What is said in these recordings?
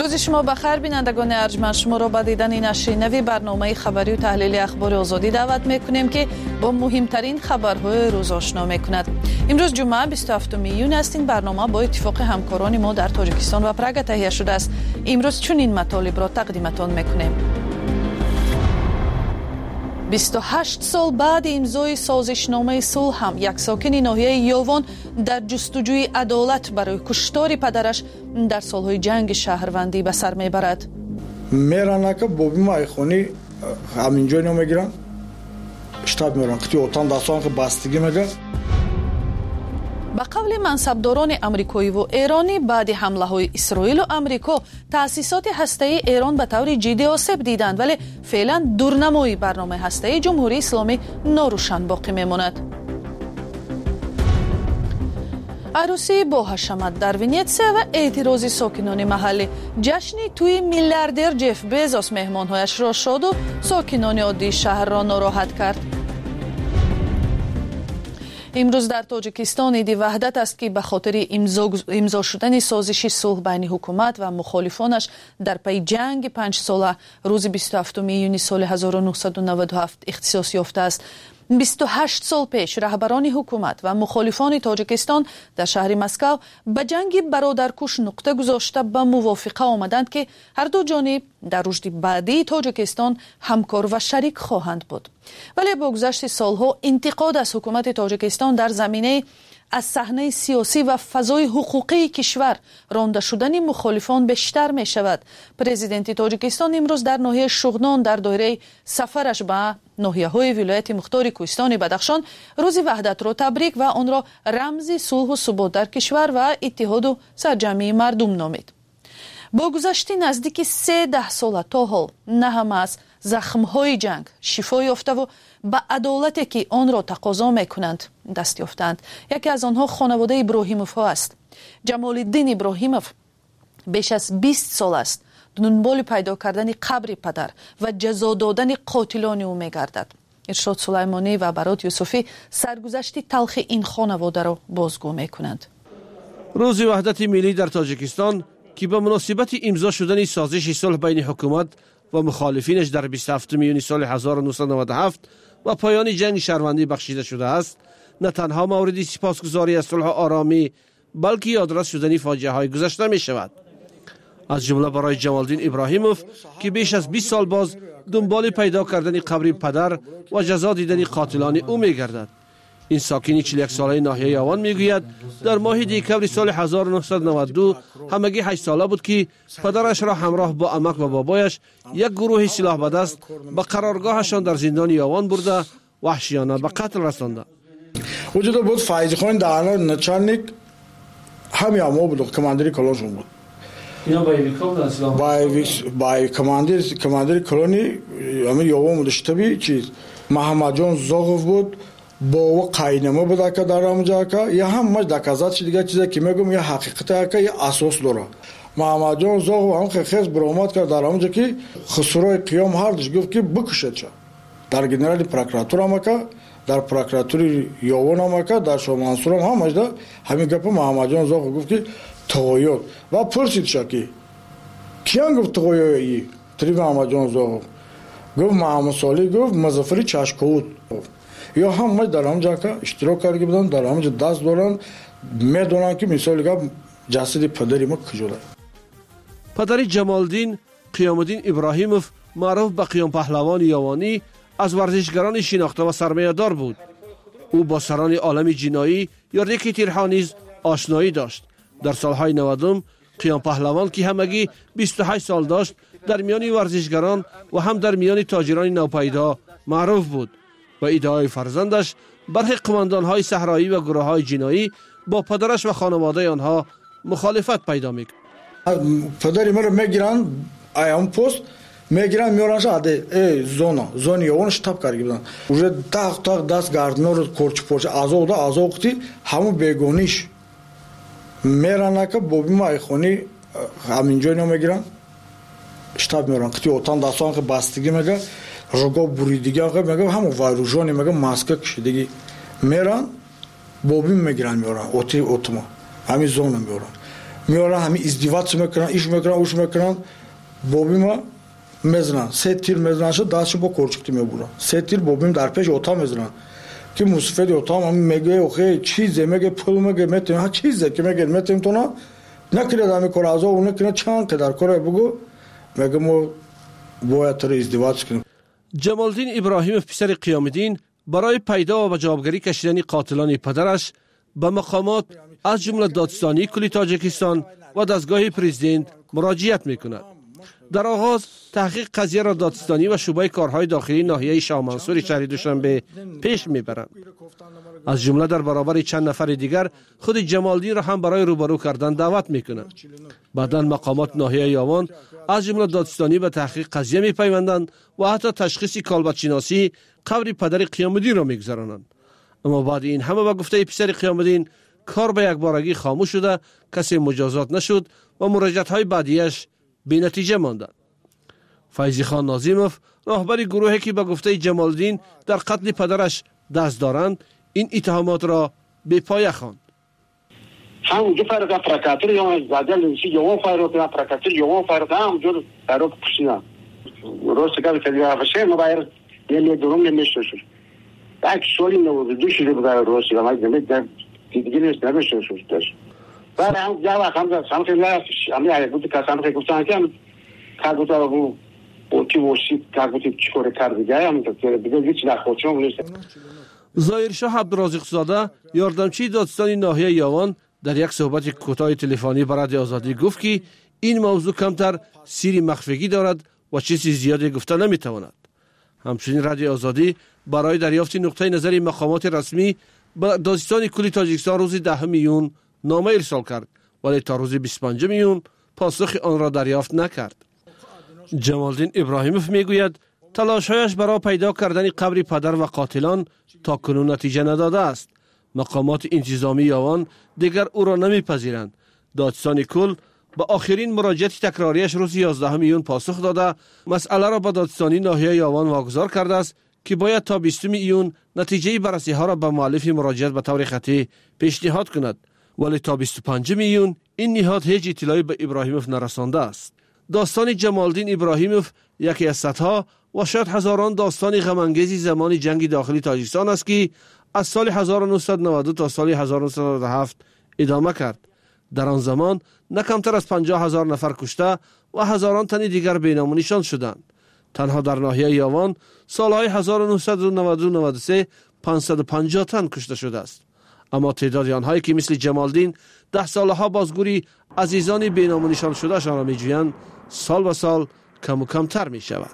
روز شما بخیر بینندگان ارجمند، شما را به دیدن نشر نوی برنامه خبری و تحلیلی اخبار آزادی دعوت میکنیم که با مهمترین خبرهای روز آشنا میکند. امروز جمعه 27 میلیون است. این برنامه با اتفاق همکاران ما در تاجیکستان و پراگ تهیه شده است. امروز چنین مطالب را تقدیمتان میکنیم. 28 سال بعد امضای سازشنامه صلح هم یک ساکن ناحیه یاوان در جستجوی عدالت برای کشتار پدرش در سالهای جنگ شهروندی به سر میبرد. میرن که بابی ما ایخونی همینجا نمیگیرن، شتاب میرن که اوتان داستان که بستگی میگه. به قول منصبداران امریکایی و ایرانی بعد حمله های اسرائیل و امریکا تأسیسات هسته‌ای ایران به طور جدی آسیب دیدند، ولی فعلا دورنمای برنامه هسته‌ای جمهوری اسلامی ناروشن باقی میماند. عروسی با حشمت در ونیتسیا و اعتراض ساکنان محلی. جشنی توی میلیاردر جف بیزوس مهمانهایش را شاد و ساکنان عادی شهر را ناراحت کرد. امروز در تاجیکستان عید وحدت است که به خاطر امضا شدن سازش صلح بین حکومت و مخالفانش در پی جنگ 5 ساله روز 27 میلیون سال 1997 اختصاص یافته است. 28 سال پیش رهبران حکومت و مخالفان تاجیکستان در شهر مسکو به جنگ برادرکش نقطه گذاشته به موافقه آمدند که هر دو جانب در رشد بعدی تاجیکستان همکار و شریک خواهند بود. ولی با گذشت سالها انتقاد از حکومت تاجیکستان در زمینه از صحنه سیاسی و فضای حقوقی کشور رانده شدن مخالفان بیشتر می شود. پرزیدنت تاجیکستان امروز در ناحیه شغنان در دایره سفرش به ناحیه‌های ولایت مختار کوهستان بدخشان روز وحدت را تبریک و آن را رمز صلح و ثبات در کشور و اتحاد و سرجمعی مردم نامید. با گذشت نزدیک 13 سال تا حال نه همه از زخم‌های جنگ شفا یافته و به عدالتی که آن را تقاضا می‌کنند دست یافتند. یکی از آنها خانواده ابراهیموف است. جمال الدین ابراهیموف بیش از 20 سال است دنبال پیدا کردن قبر پدر و جزا دادن قاتلان او می‌گردد. ارشاد سلیمانی و برات یوسفی سرگذشت تلخ این خانواده را بازگو می‌کنند. روز وحدت ملی در تاجیکستان که به مناسبت امضا شدن سازش صلح بین حکومت و مخالفینش در 27 میلیون سال 1997 و پایان جنگ شهروندی بخشیده شده است، نه تنها مورد سپاسگزاری از صلح و آرامی بلکه یادرس شدن فاجعه های گذشته می شود. از جمله برای جمال الدین ابراهیموف که بیش از 20 سال باز دنبال پیدا کردن قبر پدر و جزا دیدن قاتلان او می گردد. این ساکن 41 ساله ناحیه یاوان میگوید در ماه دکمبر سال 1992 همگی 8 ساله بود که پدرش را همراه با عمک و بابایش یک گروه سلاح به دست به قرارگاهشان در زندان یاوان برده وحشیانه به قتل رسانده. وجود بود فایز خان دانا نچالنیک همه ما بود کماندری کلونشون بود. اینا بای کماندری کلونی همه یاوان بودشته بی چیز محمد جان زاغف بود با قاینامه بود که در آنجا که یا هم مج دکازات چیزی چیزی که میگم یا حقیقت که یا اساس داره. محمد جان زاغف هم خیلی برآمد کرد در آنجا که خسروی قیام هردش گفت که بکشید چه در گنرالی پروکراتور هم که در پروکراتوری یاوان هم که در شمانسور هم مجدا همین گپ محمد جان زاغف گفت که تغییر و پرسید شکی کیان گفت تغییری تری محمد جان زاغف گفت محمد صالح گفت مظفری چشکوت یا هم مج در آنجا که اشتراک کرده بودن در آنجا دست دارن میدونن که مثال که جسد پدری ما کجوره. پدر جمال الدین قیام الدین ابراهیموف معروف به قیام پهلوان یاوانی از ورزشگران شناخته و سرمایه‌دار بود. او با سران عالم جنایی یا ریکی تیرها نیز آشنایی داشت. در سالهای 90 قیام پهلوان که همگی 28 سال داشت در میان ورزشگران و هم در میان تاجران نوپیدا معروف بود. و ادعای فرزندش برخی قماندان‌های صحرایی و گروه‌های جنایی با پدرش و خانواده آنها مخالفت پیدا می‌کرد. پدری مرا میگیرن ایام پست میگیرن میارنش اده زون یاوان شتاب کرده بودن. уже так دست گاردنر کورچ ازوقتی همون بیگونیش میرن که بابی ما ایخونی همینجا نمیگیرن شتاب میارن که اوتان داستان که بستگی میگه رگو بریدگی میگه همون وایروژونی میگه ماسک کشیدگی میرن بابی میگیرن میارن اوتما همین زون میارن میارن همین ازدواج میکنن، ایش میکنن، اوش میکنن. بابیم میزنن، 3 تیر میزنن، شد دستشو با کلچکتی میبرن. 3 تیر بابیم در پیش اتاق میزنن که مصفد اتاق هم میگه اوخه چیزه، میگه پول میگه میتیم، ها چیزه که میگه میتیم تو نه نکنه دامی کار از اون نکنه چند قدر کاره بگو میگه ما باید تو ازدواج کنیم. جمالدین ابراهیموف پسر قیام‌الدین برای پیدا و جوابگری کشیدن قاتلان پدرش به مقامات از جمله دادستانی کل تاجیکستان و دستگاه پرزیدنت مراجعت میکند. در آغاز تحقیق قضیه را دادستانی و شعبه کارهای داخلی ناحیه شاه منصور شهر دوشنبه پیش میبرند. از جمله در برابر چند نفر دیگر خود جمالدین را هم برای روبرو کردن دعوت میکنند. بعداً مقامات ناحیه یاوان از جمله دادستانی به تحقیق قضیه میپیوندند و حتی تشخیص کالبدشناسی قبر پدر قیام‌الدین را میگذرانند. اما بعد این همه به گفته پسر قیام‌الدین کار به یک بارگی خاموش شده، کسی مجازات نشد و مراجعت‌های بعدیش بی نتیجه ماندند. فیضی خان ناظیموف راهبر گروهی که به گفته جمالدین در قتل پدرش دست دارند این اتهامات را به پایه خواند. هم دو فرق پراکاتور یا از بعدل چی جوان فرق پراکاتور جوان فرق هم جور فرق پسیدن. روز که کلی باشه موبایل یه درون نمیشه. یک سوالی نبود دوشی رو برای روز که ما نمی‌دونیم دیگه نیست نمیشه شد. بعد هم جواب هم سمت لا امی بود که سمت گفتن که کاربوت رو اوکی وشی کاربوت چیکار کرد دیگه هم دیگه هیچ نخوچون نیست. ظاهرشاه عبدالرازق زاده یاردمچی دادستانی ناحیه یاوان در یک صحبت کوتاه تلفنی با رادیو آزادی گفت که این موضوع کمتر سری مخفیگی دارد و چیزی زیادی گفته نمیتواند. همچنین رادیو آزادی برای دریافت نقطه نظر مقامات رسمی به دادستان کل تاجیکستان روز 10 میون نامه ارسال کرد ولی تا روز 25 میون پاسخ آن را دریافت نکرد. جمالدین ابراهیموف میگوید تلاش‌هایش برای پیدا کردن قبر پدر و قاتلان تا کنون نتیجه نداده است. مقامات انتظامی یاوان دیگر او را نمیپذیرند. دادستان کل با آخرین مراجعت تکراریش روز 11 میون پاسخ داده مسئله را به دادستانی ناحیه یاوان واگذار کرده است که باید تا 20 میون نتیجه بررسی ها را به مؤلف مراجعت به طور خطی پیشنهاد کند ولی تا 25 میون این نهاد هیچ اطلاعی به ابراهیموف نرسانده است. داستان جمالدین ابراهیموف یکی از صدها و شاید هزاران داستان غم‌انگیز زمان جنگ داخلی تاجیکستان است که از سال 1992 تا سال 1997 ادامه کرد. در آن زمان نه کمتر از 50,000 نفر کشته و هزاران تن دیگر بینام و نشان شدند. تنها در ناحیه یاوان سالهای 1992-93 550 تن کشته شده است. اما تعداد آنهایی که مثل جمالدین 10 سالها بازگوری عزیزان بینام و نشان شده شان را می‌جویند سال به سال کم و کمتر می شود.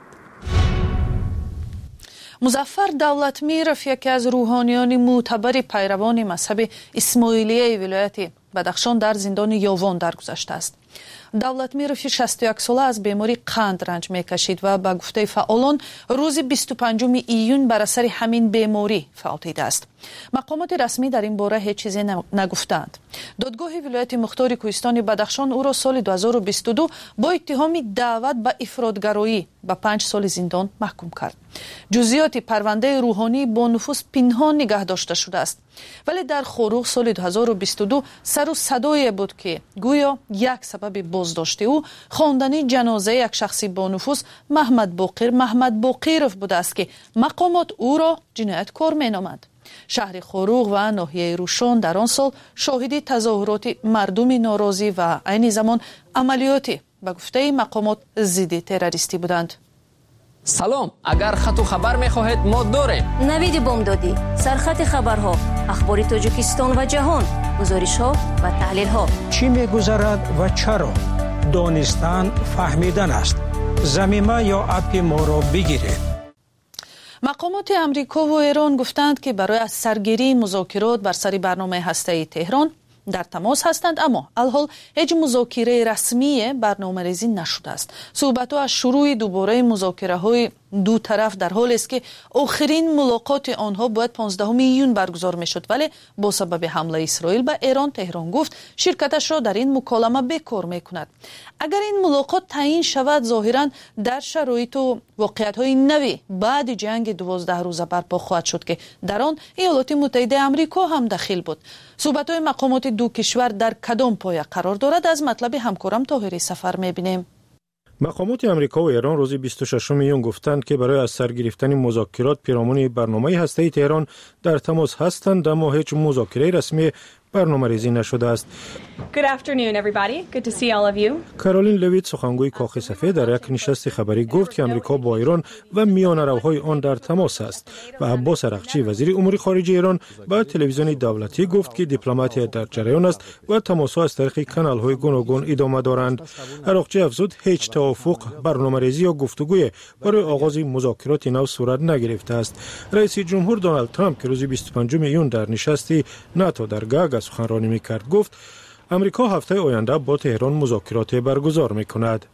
مظفر دولتمیرов یکی از روحانیان معتبر پیروان مذهب اسماعیلیه ولایت بدخشان در زندان یاوان درگذشته است. دولتمیرов 61 ساله از بیماری قند رنج میکشید و به گفته فعالان روز 25 ایون بر اثر همین بیماری فوت دیده است. مقامات رسمی در این باره هیچ چیزی نگفتند. دادگاه ولایت مختار کوهستان بدخشان او را سال 2022 با اتهام دعوت به افراطگرایی به 5 سال زندان محکوم کرد. جزئیات پرونده روحانی با نفوذ پنهان نگه داشته شده است. ولی در خروق سال 2022 سر و صدایی بود که گویا یک سبب بازداشت او خواندن جنازه یک شخصی با نفوذ محمد باقیروف بوده است که مقامات او را جنایتکار مینامند. شهر خروق و ناحیه روشن در آن سال شاهد تظاهرات مردم ناراضی و عین زمان عملیاتی به گفته مقامات ضد تروریستی بودند. سلام، اگر خط و خبر می‌خواهید ما داریم. نوید بامدادی، سرخط خبرها، اخبار تاجیکستان و جهان، گزارش‌ها و تحلیل‌ها. چی می‌گذرد و چرا؟ دانستن فهمیدن است. ضمیمه یا اپ ما را بگیرید. مقامات امریکا و ایران گفتند که برای از سرگیری مذاکرات بر سر برنامه هسته‌ای تهران در تماس هستند، اما الحال هیچ مذاکره رسمی برنامه‌ریزی نشده است. صحبت‌ها از شروع دوباره مذاکره‌های دو طرف در حالی است که آخرین ملاقات آنها باید 15 ایون برگزار میشد، ولی با سبب حمله اسرائیل به ایران تهران گفت شرکتش را در این مکالمه بکار میکند. اگر این ملاقات تعیین شود ظاهرا در شرایط و واقعیت‌های نوی بعد جنگ 12 روزه برپا خواهد شد که در آن ایالات متحده آمریکا هم دخیل بود. صحبت‌های مقامات دو کشور در کدام پایه قرار دارد؟ از مطلب همکارم طاهری سفر می‌بینیم. مقامات آمریکا و ایران روز 26 ایون گفتند که برای از سر گرفتن مذاکرات پیرامون برنامه هسته‌ای تهران در تماس هستند، اما هیچ مذاکره رسمی برنامه‌ریزی نشده است. Good afternoon everybody. Good to see all of you. کارولین لویت سخنگوی کاخ سفید در یک نشست خبری گفت که آمریکا با ایران و میانه‌روهای آن در تماس است و عباس عراقچی وزیر امور خارجه ایران با تلویزیون دولتی گفت که دیپلماتیت در جریان است و تماس‌ها از طریق کانال‌های گوناگون ادامه دارند. عراقچی افزود هیچ توافق، برنامه‌ریزی یا گفتگوی برای آغاز مذاکرات نو صورت نگرفته است. رئیس جمهور دونالد ترامپ که روز 25 ایون در نشستی ناتو در گاگ سخنرانی می‌کرد گفت امریکا هفته آینده با تهران مذاکرات برگزار می‌کند.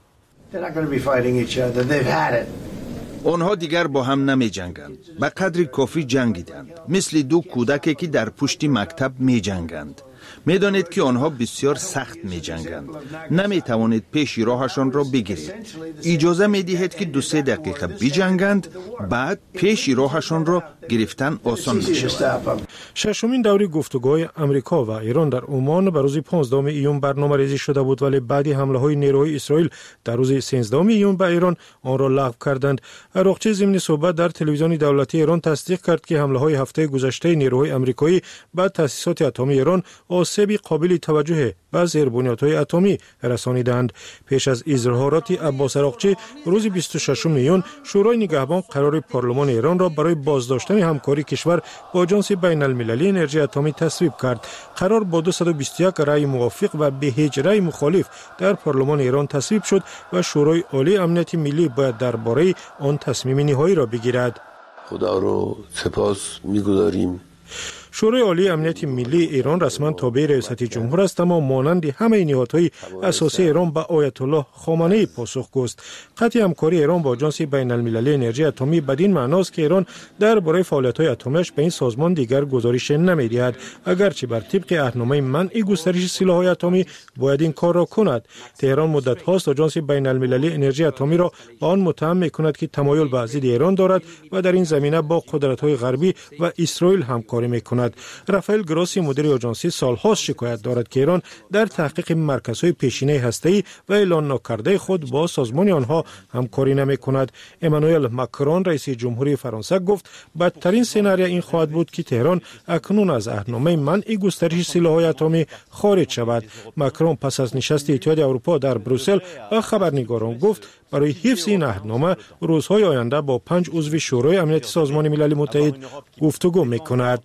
آنها دیگر با هم نمی جنگند. به قدر کافی جنگیدند. مثل دو کودکی که در پشت مکتب می جنگند. می دانید که آنها بسیار سخت می جنگند. نمی توانید پیش راهشان را بگیرید. اجازه می دهید که 2-3 دقیقه بجنگند، بعد پیش راهشان را گرفتن آسان می شود. ششمین دوره گفتگوهای آمریکا و ایران در عمان به روز 15 ایون برنامه ریزی شده بود، ولی بعد حمله های نیروهای اسرائیل در روز 13 ایون به ایران آن را لغو کردند. عراقچی ضمن صحبت در تلویزیون دولتی ایران تصدیق کرد که حمله های هفته گذشته نیروهای آمریکایی به تأسیسات اتمی ایران آسیب قابل توجه به زیربنیادهای اتمی رسانیدند. پیش از اظهارات عباس عراقچی روز 26 ایون شورای نگهبان قرار پارلمان ایران را برای بازداشتن همکاری کشور با آژانس بین المللی انرژی اتمی تصویب کرد. قرار با 221 رأی موافق و به هیچ رأی مخالف در پارلمان ایران تصویب شد و شورای عالی امنیت ملی باید درباره آن تصمیم نهایی را بگیرد. خدا رو سپاس می‌گذاریم. شورای عالی امنیت ملی ایران رسما تابع ریاست جمهور است، اما مانند همه نهادهای اساسی ایران به آیت الله خامنه‌ای پاسخگو است. قطع همکاری ایران با آژانس بین المللی انرژی اتمی بدین معناست که ایران درباره فعالیت‌های اتمیش به این سازمان دیگر گزارش نمی‌دهد، اگرچه بر طبق اهنامه منع گسترش سلاح‌های اتمی باید این کار را کند. تهران مدت هاست آژانس بین المللی انرژی اتمی را به آن متهم می‌کند که تمایل به ضد ایران دارد و در این زمینه با قدرت‌های غربی و اسرائیل همکاری می‌کند. رافائل گراسی مدیر آژانس سال‌هاست شکایت دارد که ایران در تحقیق مرکزهای پیشینه هسته‌ای و اعلان نکرده خود با سازمان آنها همکاری نمی‌کند. امانوئل ماکرون رئیس جمهوری فرانسه گفت بدترین سناریو این خواهد بود که تهران اکنون از عهدنامه منع گسترش سلاح‌های اتمی خارج شود. ماکرون پس از نشست اتحادیه اروپا در بروسل به خبرنگاران گفت برای حفظ این عهدنامه روزهای آینده با 5 عضو شورای امنیت سازمان ملل متحد گفتگو می‌کند.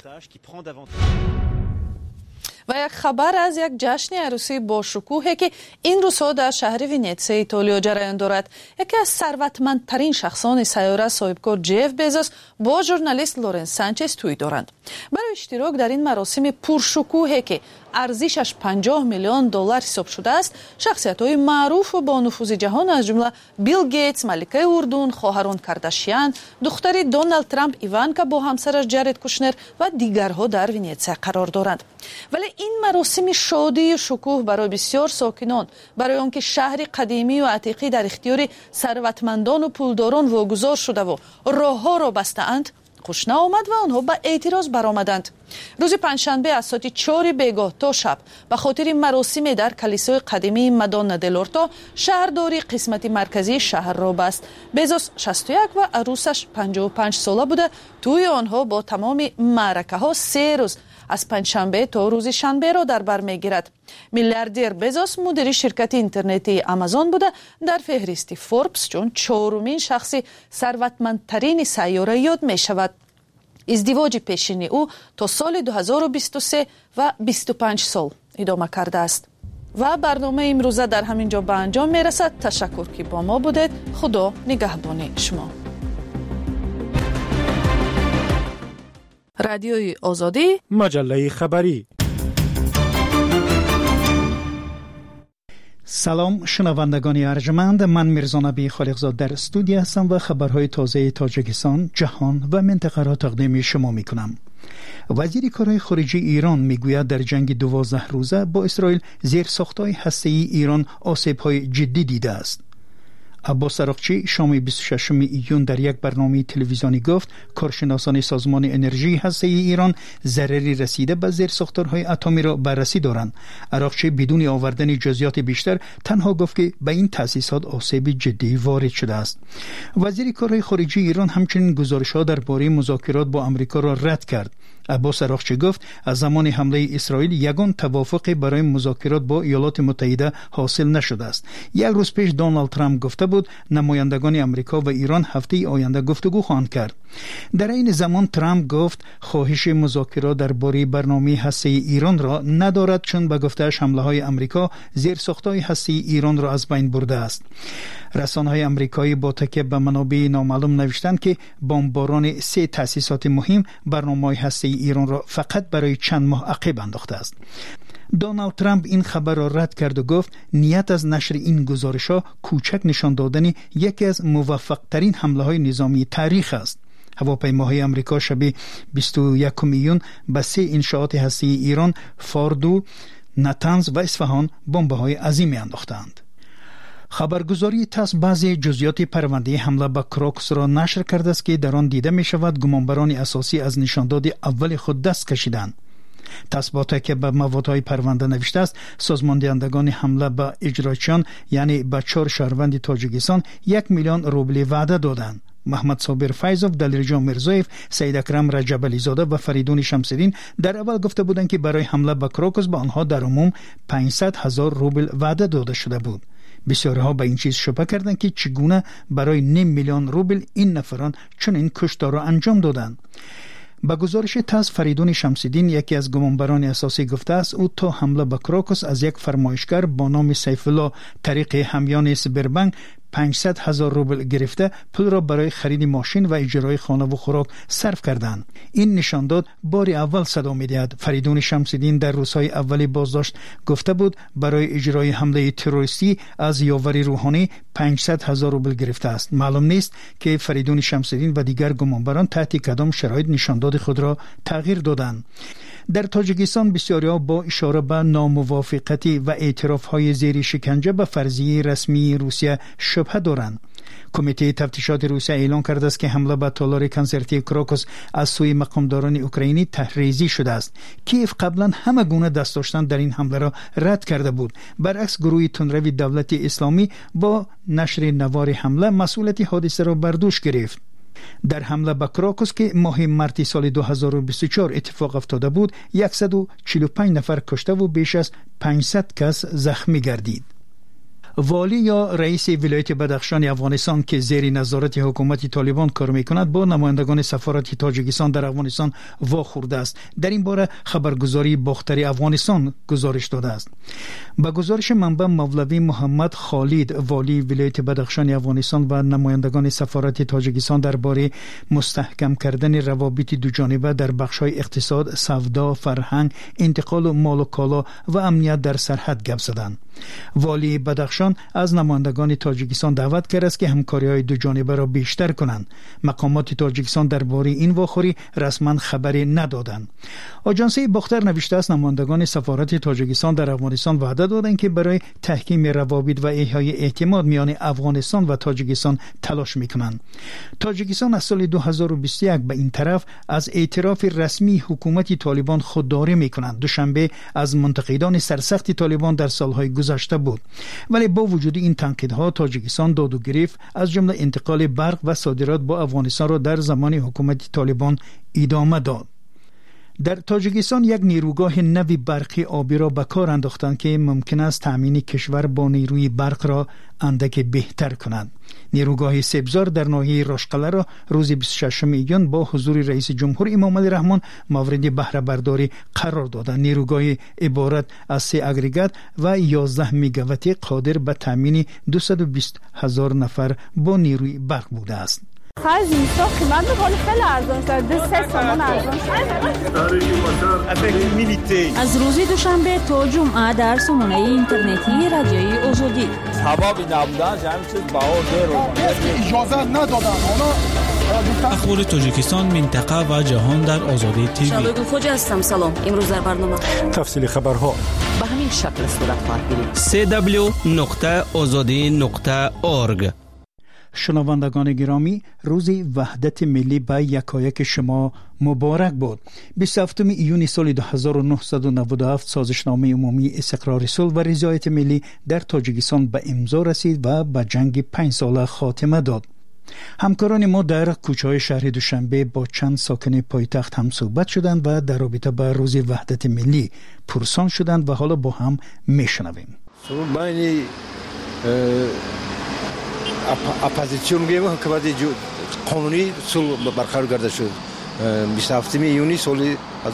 و یک خبر از یک جشن عروسی با شکوهی که این روزها در شهر ونیتسیا ایتالیا جریان دارد. یکی از ثروتمندترین شخصان سیاره صاحبکار جف بزوس با ژورنالیست لورنس سانچز تویی دارند. برای اشتراک در این مراسم پرشکوهی که ارزشش 50 میلیون دلار حساب شده است، شخصیت‌های معروف و با نفوذ جهان از جمله بیل گیتس، ملکه اردن، خواهران کارداشیان، دختر دونالد ترامپ ایوانکا با همسرش جارد کوشنر و دیگرها در ونیتسیا قرار دارند. ولی این مراسم شادی و شکوه برای بسیار ساکنان، برای آنکه شهر قدیمی و عتیقی در اختیار ثروتمندان و پولداران واگذار شده و راه‌ها را بسته‌اند، خوش نآمد و آنها به اعتراض برآمدند. روز پنجشنبه از ساعت 4 بیگاه تا شب به خاطر مراسم در کلیسای قدیمی مادونا دلورتا شهرداری قسمت مرکزی شهر را بست. بزوس 61 و عروسش 55 ساله بوده. توی آنها با تمام معرکه ها 3 روز از پنجشنبه تا روز شنبه را در بر میگیرد. میلیاردر بزوس مدیر شرکت اینترنتی آمازون بوده. در فهرست فوربس چون 4مین شخص ثروتمندترین سیاره یاد می شود. ازدواج پیشین او تا سال 2023 و 25 سال ادامه کرده است. و برنامه امروزه در همین جا به انجام می رسد. تشکر که با ما بودید. خدا نگهبان شما. رادیوی آزادی، مجله خبری. سلام شنوندگان ارجمند، من میرزا نبی خالقزاد در استودیو هستم و خبرهای تازه تاجیکستان، جهان و منطقه را تقدیم شما میکنم. وزیر کارهای خارجه ایران میگوید در جنگ 12 روزه با اسرائیل زیرساخت‌های هسته‌ای ایران آسیب‌های جدی دیده است. عباس عراقچی شام 26 ایون در یک برنامه تلویزیونی گفت کارشناسان سازمان انرژی هسته‌ای ایران ضرری رسیده به زیرساختارهای اتمی را بررسی دارند. عراقچی بدون آوردن جزئیات بیشتر تنها گفت که به این تأسیسات آسیب جدی وارد شده است. وزیر کارهای خارجه ایران همچنین گزارش‌ها درباره مذاکرات با آمریکا را رد کرد. عباس عراقچی گفت از زمان حمله اسرائیل یگان توافقی برای مذاکرات با ایالات متحده حاصل نشده است. یک روز پیش دونالد ترامپ گفته بود نمایندگان آمریکا و ایران هفته آینده گفتگو خواهند کرد. در این زمان ترامپ گفت خواهش مذاکرات درباره برنامه هسته‌ای ایران را ندارد، چون به گفته‌اش حمله‌های آمریکا زیرساخت‌های هسته‌ای ایران را از بین برده است. رسانه‌های آمریکایی با تکیه به منابع نامعلوم نوشتند که بمباران 3 تأسیسات مهم برنامه هسته‌ای ایران را فقط برای چند ماه عقب انداخته است. دونالد ترامپ این خبر را رد کرد و گفت نیت از نشر این گزارش‌ها کوچک نشان دادن یکی از موفق‌ترین حمله‌های نظامی تاریخ است. هواپیماهای آمریکا شب 21 ایون به 3 انشاءات هسته‌ای ایران، فاردو، نتنز و اصفهان بمب‌های عظیمی انداختند. خبرگزاری تاس بعضی جزئیات پرونده حمله به کراکس را نشر کرده است که در آن دیده می شود گمانبران اساسی از نشانداد اول خود دست کشیدند. تاس با تکیه به موادهای پرونده نوشته است سازمان دهندگان حمله به اجراچیان یعنی به 4 شهروند تاجیکستان 1 میلیون روبل وعده دادند. محمد صابر فیضوف، دلیرجان میرزایف، سید اکرم رجبلی زاده و فریدون شمس‌الدین در اول گفته بودند که برای حمله به کراکس به آنها در عموم 500,000 روبل وعده داده شده بود. بسیارها به این چیز شبهه کردند که چگونه برای 9 میلیون روبل این نفران چنین کشتار را انجام دادند. با گزارش تاس فریدون شمس‌الدین یکی از گمانبران اساسی گفته است او تا حمله به کراکس از یک فرمایشگر با نام سیف الله طریق همیان سبربنک 500,000 روبل گرفته پول را برای خرید ماشین و اجرای خانه و خوراک صرف کردند. این نشانداد بار اول صدا می‌دهد. فریدون شمس‌الدین در روزهای اولی بازداشت گفته بود برای اجرای حمله تروریستی از یاوری روحانی 500,000 روبل گرفته است. معلوم نیست که فریدون شمس‌الدین و دیگر گمانبران تحت کدام شرایط نشانداد خود را تغییر دادند. در تاجیکستان بسیاری‌ها با اشاره به ناموافقتی و اعتراف‌های زیر شکنجه به فرضیه رسمی روسیه شبهه دارند. کمیته تفتیشات روسیه اعلام کرده است که حمله به تالار کنسرتی کراکوس از سوی مقامداران اوکراینی تحریزی شده است. کیف قبلا همه گونه دست داشتن در این حمله را رد کرده بود. برعکس گروه تندروی دولت اسلامی با نشر نوار حمله مسئولیت حادثه را بر دوش گرفت. در حمله به کراکوس که ماه مارس سال 2024 اتفاق افتاده بود 145 نفر کشته و بیش از 500 کس زخمی گردید. والی یا رئیس ولایت بدخشان افغانستان که زیر نظارت حکومت طالبان کار میکند با نمایندگان سفارت تاجیکستان در افغانستان واخورده است. در این باره خبرگزاری باختری افغانستان گزارش داده است. با گزارش منبع مولوی محمد خالد والی ولایت بدخشان افغانستان و نمایندگان سفارت تاجیکستان درباره مستحکم کردن روابط دوجانبه در بخش‌های اقتصاد، سودا، فرهنگ، انتقال مال و کالا و امنیت در سرحد گپ زدند. والی بدخشان از نمایندگان تاجیکستان دعوت کرد است که همکاری‌های دو جانبه را بیشتر کنند. مقامات تاجیکستان درباره این واخوری رسما خبری ندادند. آژانس باختر نوشته است نمایندگان سفارت تاجیکستان در افغانستان وعده دادند که برای تحکیم روابط و احیای اعتماد میان افغانستان و تاجیکستان تلاش میکنند. تاجیکستان از سال 2021 به این طرف از اعتراف رسمی حکومت طالبان خودداری میکنند. دوشنبه از منتقدان سرسخت طالبان در سالهای گذشته بود. ولی با وجود این تنقیدها تاجیکستان داد و گرفت از جمله انتقال برق و صادرات با افغانستان را در زمان حکومت طالبان ادامه داد. در تاجیکستان یک نیروگاه نوی برقی آبی را به کار انداختند که ممکن است تامین کشور با نیروی برق را اندک بهتر کند. نیروگاه سبزار در ناحیه راشقله را روز 26 ایون با حضور رئیس جمهور امام علی رحمان مورد بهره برداری قرار دادند. نیروگاه عبارت از 3 اگریگات و 11 میگاوات قادر به تامین 220,000 نفر با نیروی برق بوده است. خرج نیستا قیمت ولی خیلی ارزان شد 3 تومان ارزان شد. از روز دوشنبه تا جمعه در سامانه اینترنتی رادیوی آزادی سبب نبودن همین چیز بهار اجازه ندادن اخبار تاجیکستان منطقه و جهان در آزادی تیوی. شادو خوجا هستم. سلام. امروز در برنامه تفصیل خبرها به همین شکل صورت خواهد گرفت. www.azadi.org. شنوندگان گرامی، روز وحدت ملی به یکایک شما مبارک بود. 27 ایون سال 2997 سازشنامه عمومی استقرار صلح و رضایت ملی در تاجیکستان به امضا رسید و به جنگ 5 ساله خاتمه داد. همکاران ما در کوچه‌های شهر دوشنبه با چند ساکن پایتخت هم صحبت شدند و در رابطه با روز وحدت ملی پرسان شدند و حالا با هم میشنویم. اپوزیسیون گیم که بعد قانونی صلح برقرار گردید شد. 27 یونی سال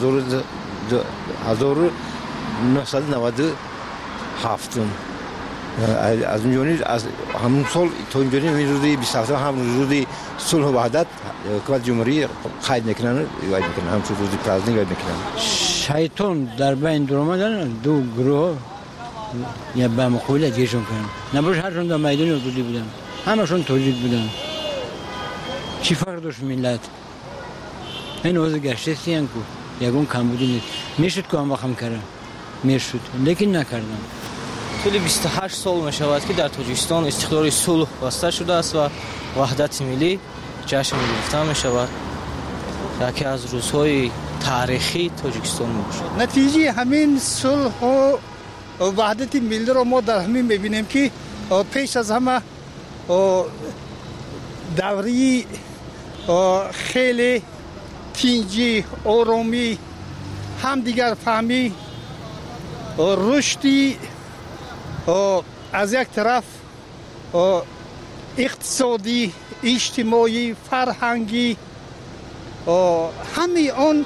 1997 از اونجایی از همون سال تا اینجایی روزی 27 هم روزی صلح و وحدت که بعد جمهوری قید میکنن و میکنن هم روزی پرازنی قید میکنن. شیطان در بین درآمدن دو گروه یا به مقابل یکیشون کردن. نباش هرشون در میدان حدودی بودن. همشون تاجیک بودن. چی فرق داشت ملت؟ این وضع گشته سیان کو یکون کمبودی نیست. میشد که هم وقم کرده میشد لیکن نکردن. طول 28 سال میشود که در تاجیکستان استقرار صلح بسته شده است و وحدت ملی جشن گرفته میشود. یکی از روزهای تاریخی تاجیکستان میباشد. نتیجه همین صلح و وحدت ملی را ما در همین میبینیم که پیش از همه دوری خیلی تینجی آرامی همدیگر فهمی رشدی از یک طرف اقتصادی اجتماعی فرهنگی همه آن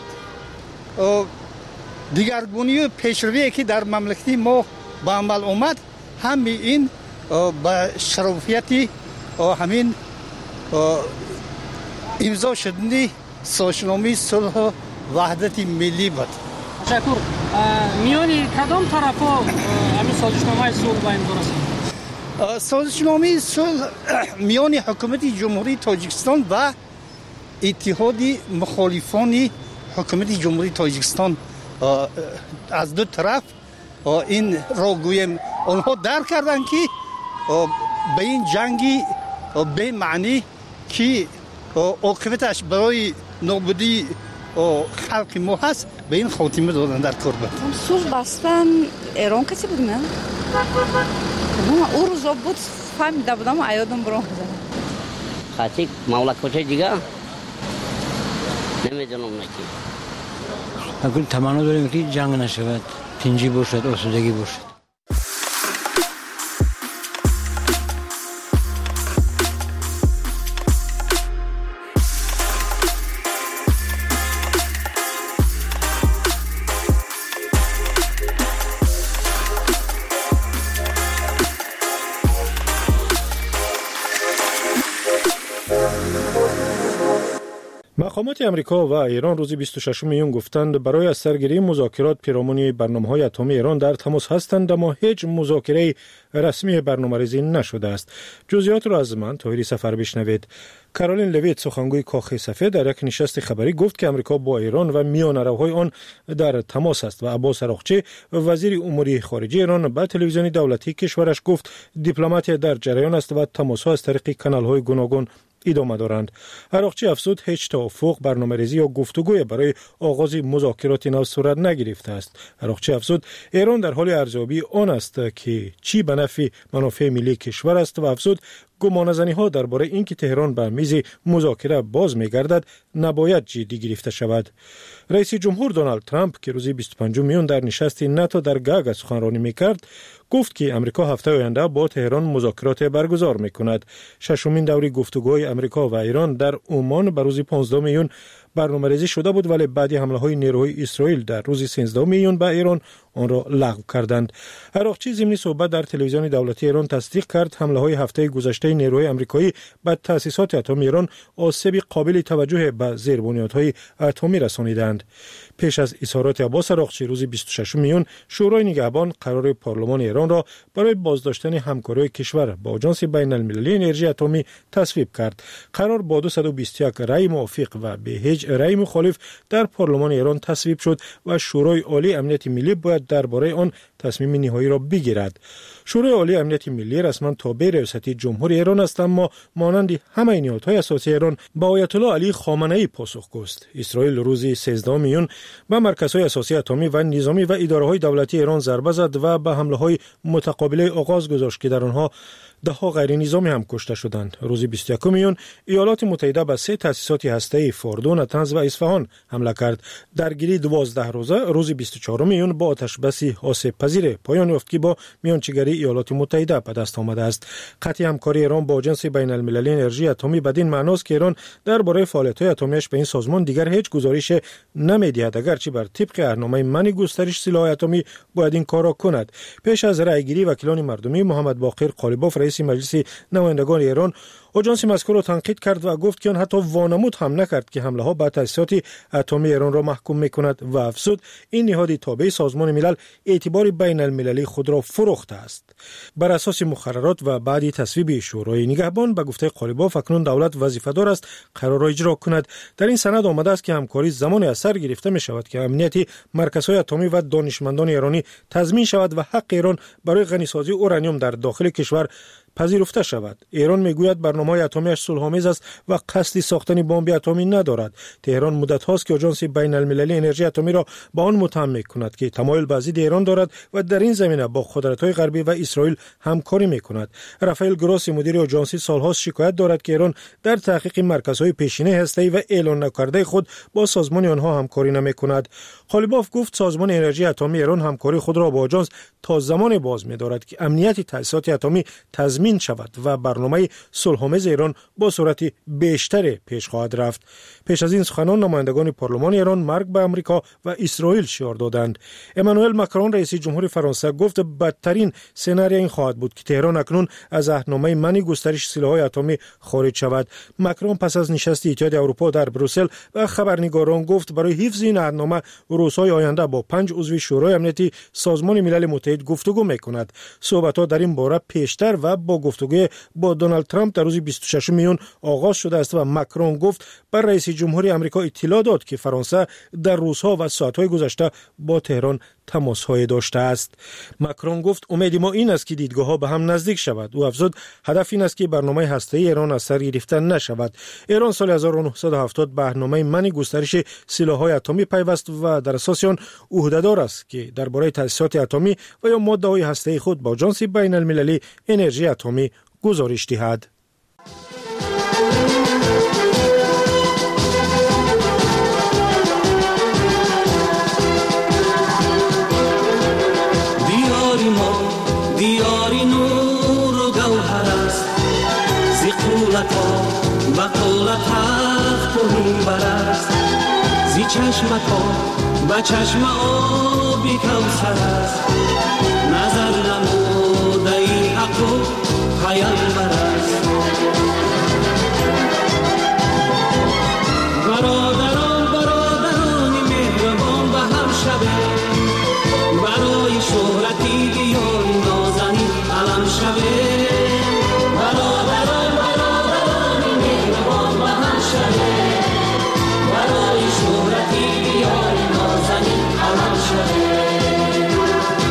دیگرگونی و پیشروی که در مملکت ما به عمل اومد همه این با شرافیتی همین امضا شدنی سازشنامه صلح و وحدت ملی بود. تشکر. میانی کدام طرفا همین سازشنامه صلح با امضا رسید؟ سازشنامه صلح میان حکومت جمهوری تاجیکستان و اتحاد مخالفان حکومت جمهوری تاجیکستان از دو طرف این را گویم آنها درک کردند که به این جنگی به معنی که عاقبتش برای نابودی خلق ما هست به این خاتمه دادن در کربت. صلح بستن ایران کسی بود نه؟ او روزا بود فهمیده بودم و ایادم برام بزنم. خاطی مولا کجای دیگه نمیدونم نکی. اگر تمنا داریم که جنگ نشود، تنجی باشد، آسودگی باشد. مقامات امریکا و ایران روز 26 میون گفتند برای از سرگیری مذاکرات پیرامون برنامه‌های اتمی ایران در تماس هستند، اما هیچ مذاکره رسمی برنامه‌ریزی نشده است. جزئیات را از من طاهری سفر بشنوید. کارولین لویت سخنگوی کاخ سفید در یک نشست خبری گفت که امریکا با ایران و میانه‌روهای آن در تماس است و عباس اراغچی وزیر امور خارجه ایران به تلویزیون دولتی کشورش گفت دیپلماتی در جریان است و تماس‌ها از طریق کانال‌های گوناگون ادامه دارند. اراغچی افزود هیچ توافق، برنامه‌ریزی یا گفتگوی برای آغاز مذاکرات نو صورت نگرفته است. اراغچی افزود ایران در حال ارزیابی آن است که چی به نفع منافع ملی کشور است و افزود گمانه‌زنی‌ها درباره اینکه تهران به میز مذاکره باز می‌گردد نباید جدی گرفته شود. رئیس جمهور دونالد ترامپ که روز 25 میون در نشست ناتو در گاگ سخنرانی می‌کرد گفت که امریکا هفته آینده با تهران مذاکرات برگزار می‌کند. ششمین دوره گفتگوهای امریکا و ایران در عمان بر روز 15 میون برنامه‌ریزی شده بود، ولی بعد حمله‌های نیروهای اسرائیل در روز 13 میون به ایران آن را لغو کردند. عراقچی ضمن صحبت در تلویزیون دولتی ایران تصدیق کرد حمله‌های هفته گذشته نیروهای آمریکایی به تأسیسات اتمی ایران آسیب قابل توجه به زیربنیادهای اتمی رسانیدند. پیش از اظهارات عباس عراقچی روز 26 میون، شورای نگهبان قرار پارلمان ایران را برای بازداشتن همکاری کشور با آژانس بین‌المللی انرژی اتمی تصویب کرد. قرار با 221 رأی موافق و به هیچ رأی مخالف در پارلمان ایران تصویب شد و شورای عالی امنیت ملی باید درباره آن تصمیم نهایی را بگیرد. شورای عالی امنیت ملی رسما تابع ریاست جمهوری ایران است، اما مانند همه نهادهای اساسی ایران با آیت الله علی خامنه‌ای پاسخگو است. اسرائیل روز 13 میون به مرکزهای اساسی اتمی و نظامی و اداره‌های دولتی ایران ضربه زد و به حمله‌های متقابله آغاز گذاشت که در آنها ده‌ها غیر نظامی هم کشته شدند. روز 21 میون ایالات متحده به 3 تأسیسات هسته‌ای فوردو، نتنز و اصفهان حمله کرد. درگیری 12 روزه روز 24 میون با آتش‌بس آسیب‌پذیر پایان یافت که با میانجیگری ایالات متحده به دست آمده است. قطع همکاری ایران با آژانس بین‌المللی انرژی اتمی بدین معناست که ایران درباره فعالیت‌های اتمیش به این سازمان دیگر هیچ گزارش نمی‌دهد، اگرچه بر طبق برنامه منع گسترش سلاح اتمی باید این کار را کند. پیش از رأیگیری وکیلان مردمی محمد باقر قالیباف رئیس مجلس نمایندگان ایران آژانس مذکور را تنقید کرد و گفت که آن حتی وانمود هم نکرد که حمله ها به تأسیسات اتمی ایران را محکوم می‌کند و افزود این نهاد تابع سازمان ملل اعتبار بین المللی خود را فروخته است. بر اساس مقررات و بعد تصویب شورای نگهبان به گفته قالیباف اکنون دولت وظیفه‌دار است قرار را اجرا کند. در این سند آمده است که همکاری زمان از سر گرفته می شود که امنیت مرکزهای اتمی و دانشمندان ایرانی تضمین شود و حق ایران برای غنیسازی اورانیوم در داخل کشور پذیرفته شود. ایران میگوید برنامه‌های اتمیش صلح‌آمیز است و قصد ساختن بمب اتمی ندارد. تهران مدت هاست که آژانس بین‌المللی انرژی اتمی را با آن متهم می‌کند که تمایل به ضد ایران دارد و در این زمینه با قدرت‌های غربی و اسرائیل همکاری می‌کند. رافائل گروسی مدیر آژانس سال‌هاست شکایت دارد که ایران در تحقیق مرکزهای پیشینه هسته‌ای و اعلان نکرده خود با سازمان آنها همکاری نمی‌کند. قالیباف گفت سازمان انرژی اتمی ایران همکاری خود را با آژانس تا زمان باز می‌دارد که امنیت تأسیسات اتمی تضمین شود و برنامه صلح‌آمیز ایران با سرعت بیشتر پیش خواهد رفت. پیش از این سخنان نمایندگان پارلمان ایران مرگ به آمریکا و اسرائیل شعار دادند. امانوئل ماکرون رئیس جمهور فرانسه گفت بدترین سناریو این خواهد بود که تهران اکنون از عهدنامه منع گسترش سلاح‌های اتمی خارج شود. ماکرون پس از نشست اتحاد اروپا در بروسل و خبرنگاران گفت برای حفظ این عهدنامه روزهای آینده با 5 عضو شورای امنیتی سازمان ملل متحد گفتگو می‌کند. صحبت‌ها در این باره پیشتر و با گفتگو با دونالد ترامپ در روز 26 میون آغاز شده است و ماکرون گفت بر رئیس جمهوری آمریکا اطلاع داد که فرانسه در روزها و ساعت‌های گذشته با تهران تماس‌های داشته است. ماکرون گفت امید ما این است که دیدگاه‌ها به هم نزدیک شود. او افزود هدف این است که برنامه هسته‌ای ایران از سر گرفته نشود. ایران سال 1970 به برنامه منع گسترش سلاح‌های اتمی پیوست و در اساس آن عهده‌دار است که درباره تأسیسات اتمی و یا ماده‌های هسته‌ای خود با آژانس بین‌المللی انرژی اتمی گزارش دهد. دیاری نور و گوهر است زی قولت ها و قولت تخت و منبر است زی چشمت ها و چشم آبی کوثر است نظر نموده ای حق و پیامبر است برادران مهربان به هم شبه برای شهرتی دیاری نازنین علم شبه برادران مهربان به هم شبه برای شهرتی دیاری نازنین علم شبه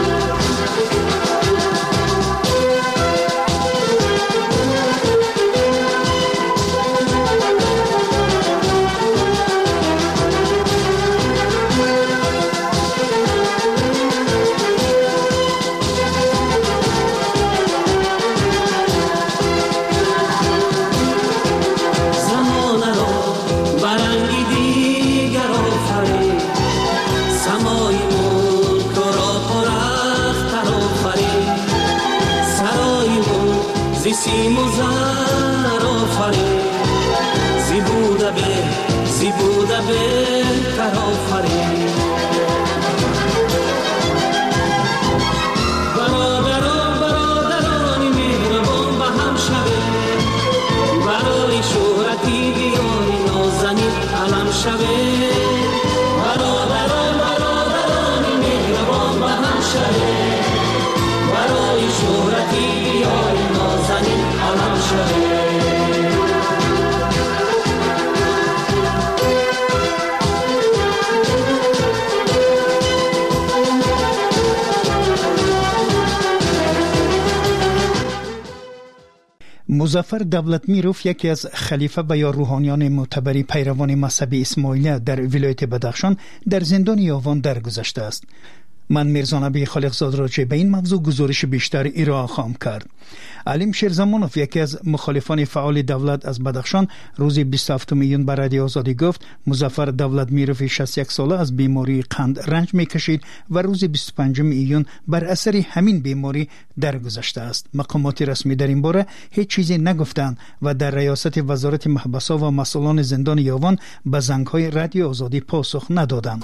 مظفر دولتمیروف یکی از خلیفه و یا روحانیان معتبر پیروان مذهب اسماعیلیه در ولایت بدخشان در زندان یاوان درگذشته است. من میرزا نبی خالقزاد راجع به این موضوع گزارش بیشتر ارائه خواهم کرد. علیم شیرزمانوف یکی از مخالفان فعال دولت از بدخشان روز 27 میلیون بر رادیو آزادی گفت مظفر دولتمیروف 61 ساله از بیماری قند رنج میکشید و روز 25 میلیون بر اثر همین بیماری درگذشته است. مقامات رسمی در این باره هیچ چیزی نگفتند و در ریاست وزارت محبس‌ها و مسئولان زندان یاوان به زنگ‌های رادیو آزادی پاسخ ندادند.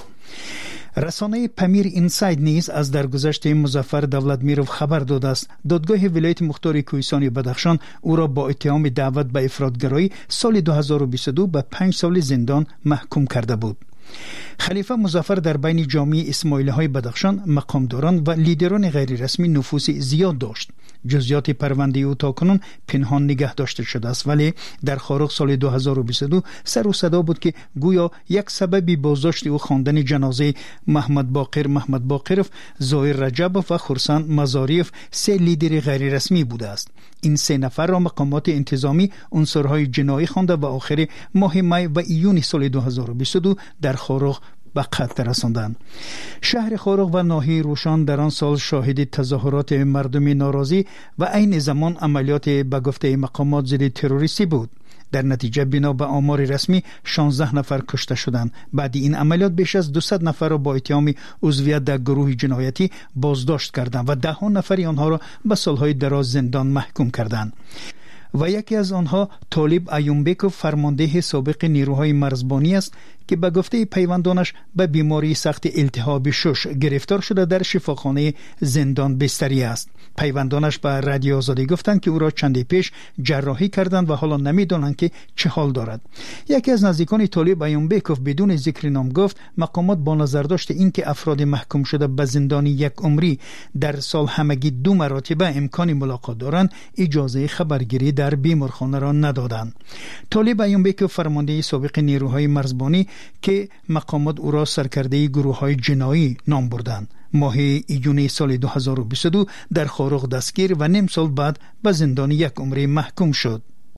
رسانه پمیر اینساید نیز از درگذشت مظفر دولتمیروف خبر داده است. دادگاه ولایت مختار کوهستان بدخشان او را با اتهام دعوت به افراطگرایی سال 2022 به 5 سال زندان محکوم کرده بود. خلیفه مظفر در بین جامعه اسماعیلی‌های بدخشان مقامداران و لیدران غیر رسمی نفوذ زیاد داشت. جزئیات پرونده او تاکنون پنهان نگه داشته شده است، ولی در خارق سال 2022 سر و صدا بود که گویا یک سبب بازداشت او خواندن جنازه محمد باقرف، ظاهر رجبوف و خرسان مزاریف 3 لیدر غیر رسمی بوده است. این 3 نفر را مقامات انتظامی عنصرهای جنایی خوانده و آخر ماه می و ایون سال 2022 در خارق به قتل رساندند. شهر خارق و ناحیه روشان در آن سال شاهد تظاهرات مردم ناراضی و عین زمان عملیات به گفته مقامات ضد تروریستی بود. در نتیجه بنا به آمار رسمی 16 نفر کشته شدند. بعد این عملیات بیش از 200 نفر را با اتهام عضویت در گروه جنایتی بازداشت کردند و 10 نفر آنها را به سالهای دراز زندان محکوم کردند. و یکی از آنها طالب ایومبکوف فرمانده سابق نیروهای مرزبانی است که به گفته پیوندانش به بیماری سخت التهاب شش گرفتار شده در شفاخانه زندان بستری است. پیوندانش به رادیو آزادی گفتند که او را چندی پیش جراحی کردند و حالا نمیدانند که چه حال دارد. یکی از نزدیکان طالب ایومبکوف بدون ذکر نام گفت مقامات با نظر داشت اینکه افراد محکوم شده به زندان یک عمری در سال همگی 2 مرتبه امکان ملاقات دارند اجازه خبرگیری در بیمارخانه را ندادند. طالب ایومبکوف فرمانده سابق نیروهای مرزبانی که مقامات او را سرکرده گروه‌های جنایی نام بردند. ماه ایون سال 2022 در خارق دستگیر و نیم سال بعد به زندان یک عمری محکوم شد.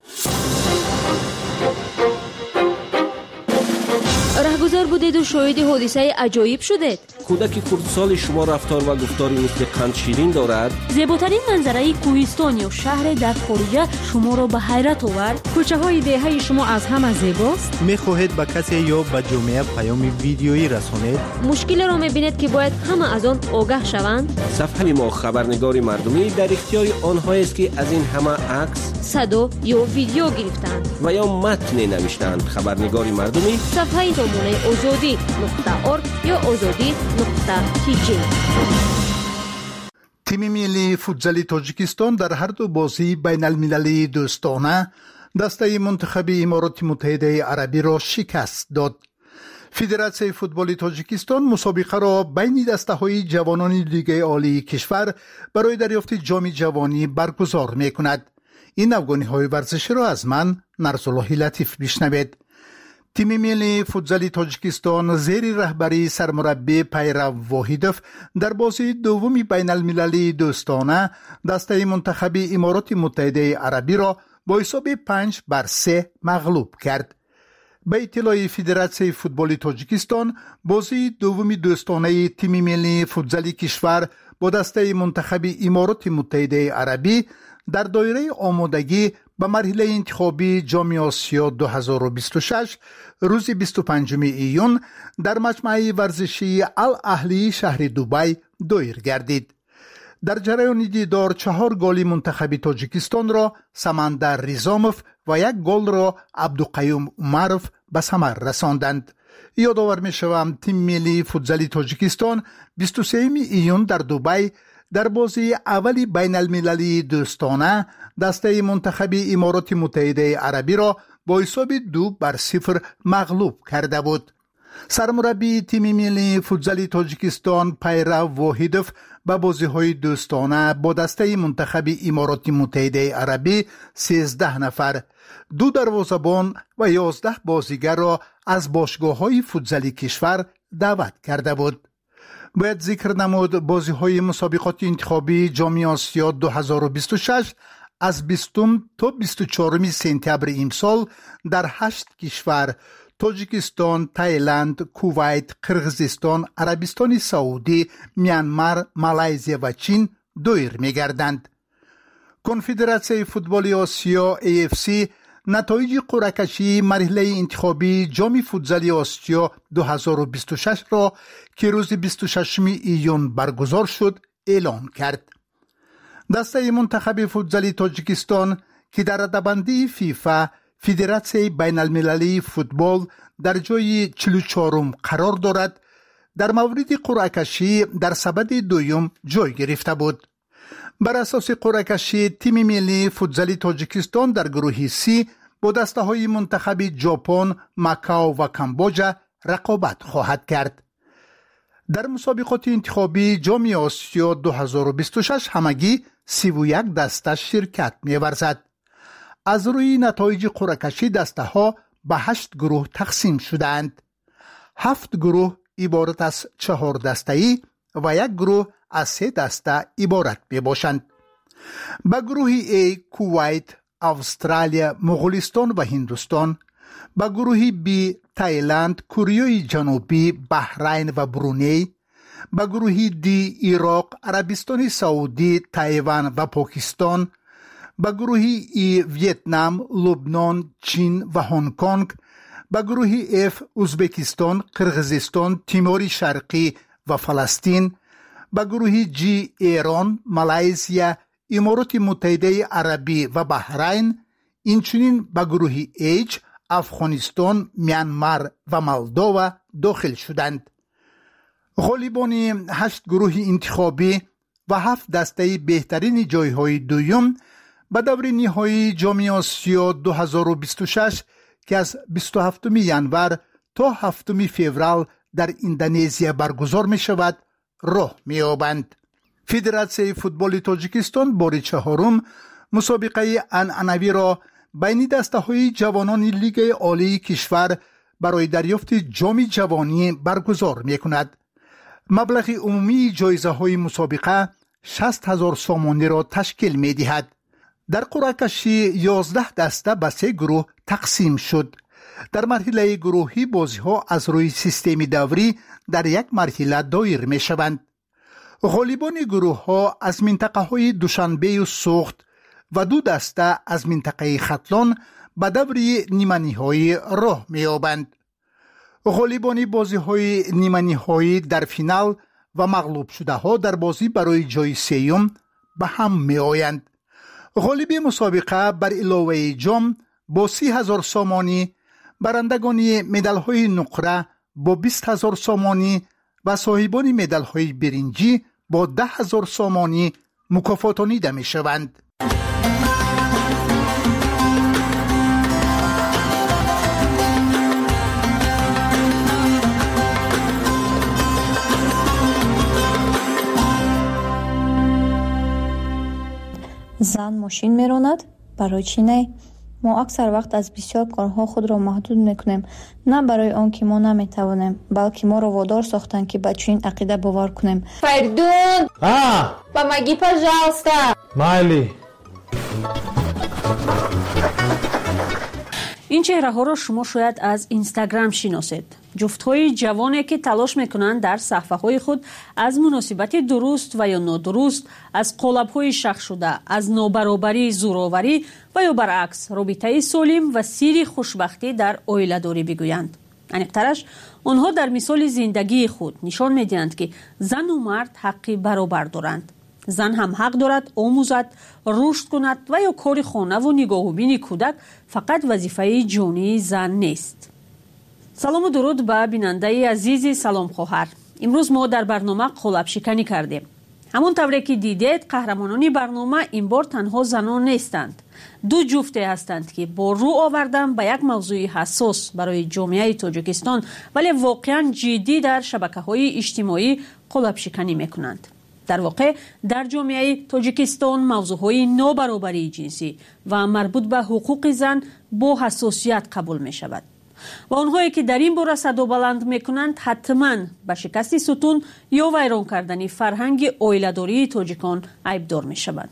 رهگذر بودید و شاهد حادثه عجایب شدید. کودک خردسال شما رفتار و گفتاری مثل قند شیرین دارد. زیباترین منظره کوهستان یا شهر در خارج شما را به حیرت آورد. کوچه های دهه شما از همه زیباست. میخواهید به کسی یا به جامعه پیام ویدیویی رسانید؟ مشکل را میبینید که باید همه از آن آگاه شوند. صفحه ما خبرنگار مردمی در اختیار آنهایی است که از این همه عکس، صدا یا ویدیو گرفتند و یا متن نوشتند. خبرنگار مردمی صفحه سامانه azadi.org یا azadi.tg. تیم ملی فوتبال تاجیکستان در هر دو بازی بین المللی دوستانه دسته منتخب امارات متحده عربی را شکست داد. فدراسیون فوتبال تاجیکستان مسابقه را بین دسته‌های جوانان لیگ عالی کشور برای دریافت جام جوانی برگزار می‌کند. این افغانی‌های ورزشی را از من نرسالله لطیف بشنوید. تیم ملی فوتبال تاجیکستان زیر رهبری سرمربی پیرو واحدوف در بازی دومی بین المللی دوستانه دسته منتخب امارات متحده عربی را با حساب 5-3 مغلوب کرد. به اطلاع فدراسیون فوتبال تاجیکستان بازی دومی دوستانه تیم ملی فوتبال کشور با دسته منتخب امارات متحده عربی در دایره آمادگی به مرحله انتخابی جام آسیا 2026 روز 25 ایون در مجمع ورزشی الاهلی شهر دبی دایر گردید. در جریان دیدار 4 گل منتخب تاجیکستان را سمندر ریزاموف و 1 گل را عبدالقیوم عمروف به ثمر رساندند. یادآور می‌شوم تیم ملی فوتبال تاجیکستان 23 ایون در دبی در بازی اولی بین المللی دوستانه دسته منتخب امارات متحده عربی را با حساب 2-0 مغلوب کرده بود. سرمربی تیم ملی فوتبال تاجیکستان پیرو واحدوف به بازی‌های دوستانه با دسته منتخب امارات متحده عربی 13 نفر، 2 دروازه‌بان و 11 بازیگر را از باشگاه‌های فوتبالی کشور دعوت کرده بود. باید ذکر نمود بازی‌های مسابقات انتخابی جام آسیا 2026 از 20 تا 24 سپتامبر امسال در 8 کشور تاجیکستان، تایلند، کویت، قرغیزستان، عربستان سعودی، میانمار، مالزی و چین دایر می‌گردند. کنفدراسیون فوتبال آسیا AFC نتایج قرعه کشی مرحله انتخابی جام فوتزال آسیا 2026 را که روز 26 ایون برگزار شد اعلام کرد. دسته منتخب فوتزال تاجیکستان که در رده‌بندی فیفا فدراسیون بین المللی فوتبال در جای 44 قرار دارد، در مورد قرعه کشی در سبد دوم جای گرفته بود. بر اساس قرعه کشی تیم ملی فوتزال تاجیکستان در گروه C با دسته های منتخب ژاپن، ماکائو و کامبوجا رقابت خواهد کرد. در مسابقات انتخابی جام آسیا 2026 همگی 31 دسته شرکت می‌ورزد. از روی نتایج قرعه کشی دسته ها به 8 گروه تقسیم شدند. 7 گروه عبارت از 4 دسته‌ای و 1 گروه از 3 دسته عبارت می باشند. به گروه A کویت، استرالیا، مغولستان و هندوستان، به گروه B تایلند، کره جنوبی، بحرین و برونی، به گروه D عراق، عربستان سعودی، تایوان و پاکستان، به گروه E ویتنام، لبنان، چین و هنگ کنگ، به گروه F ازبکستان، قرغیزستان، تیمور شرقی و فلسطین، به گروه G ایران، مالزی، امارات متحده عربی و بحرین، اینچنین به گروه H افغانستان، میانمار و مولداوا داخل شدند. غالبان 8 گروه انتخابی و 7 دسته بهترین جایهای دوم به دور نهایی جام آسیا 2026 که از 27 ژانویه تا 7 فوریه در اندونزیا برگزار می شود راه می یابند. فدراسیون فوتبال تاجیکستان بار چهارم مسابقه عنعنوی را بین دسته های جوانان لیگ عالی کشور برای دریافت جام جوانی برگزار می کند. مبلغ عمومی جایزه های مسابقه 60,000 سامانی را تشکیل می دهد. در قرعه کشی 11 دسته به 3 گروه تقسیم شد. در مرحله گروهی بازی ها از روی سیستم دوری در یک مرحله دایر می شوند. غالبان گروه ها از منطقه های دوشنبه و سوخت و 2 دسته از منطقه ختلان به دور نیمه نهایی راه می یابند. غالبان بازی های نیمه نهایی در فینال و مغلوب شده ها در بازی برای جای سوم به هم می آیند. غالب مسابقه بر علاوه جام با 30,000 سامانی، برندگان مدال های نقره با 20,000 سامانی و صاحبان مدال های برنجی با 10,000 سامانی مکافاتانیده می شوند. زن ماشین میراند؟ برای چی نه؟ ما اکثر وقت از بسیار کارها خود را محدود میکنیم، نه برای آن که ما نمیتوانیم، بلکه ما را وادار ساختند که به چنین عقیده باور کنیم. Perdón. Помоги, пожалуйста. Майли. این چهره ها را شما شاید از اینستاگرام شناسید. جفت‌های جوانی که تلاش میکنند در صفحه‌های خود از مناسبت درست و یا نادرست، از قالب‌های شخص شده، از نابرابری، زورآوری و یا برعکس رابطه سالم و سیر خوشبختی در عائله‌داری بگویند. عمیق‌ترش آنها در مثال زندگی خود نشان می‌دهند که زن و مرد حق برابر دارند. زن هم حق دارد آموزد، رشد کند و یا کار خانه و نگاه و بین کودک فقط وظیفه جانی زن نیست. سلام و درود به بیننده عزیز سلام خواهر. امروز ما در برنامه قالب شکنی کردیم. همون طوری که دیدید قهرمانان برنامه این بار تنها زنان نیستند. 2 جفته هستند که با رو آوردن به یک موضوع حساس برای جامعه تاجیکستان ولی واقعا جدی در شبکه‌های اجتماعی قالب شکنی میکنند. در واقع در جامعه تاجیکستان موضوعهای نابرابری جنسی و مربوط به حقوق زن با حساسیت قبول می شود و آنهایی که در این باره صدا بلند می کنند حتما به شکست ستون یا ویران کردن فرهنگ عائله‌داری تاجیکان عیبدار می شوند.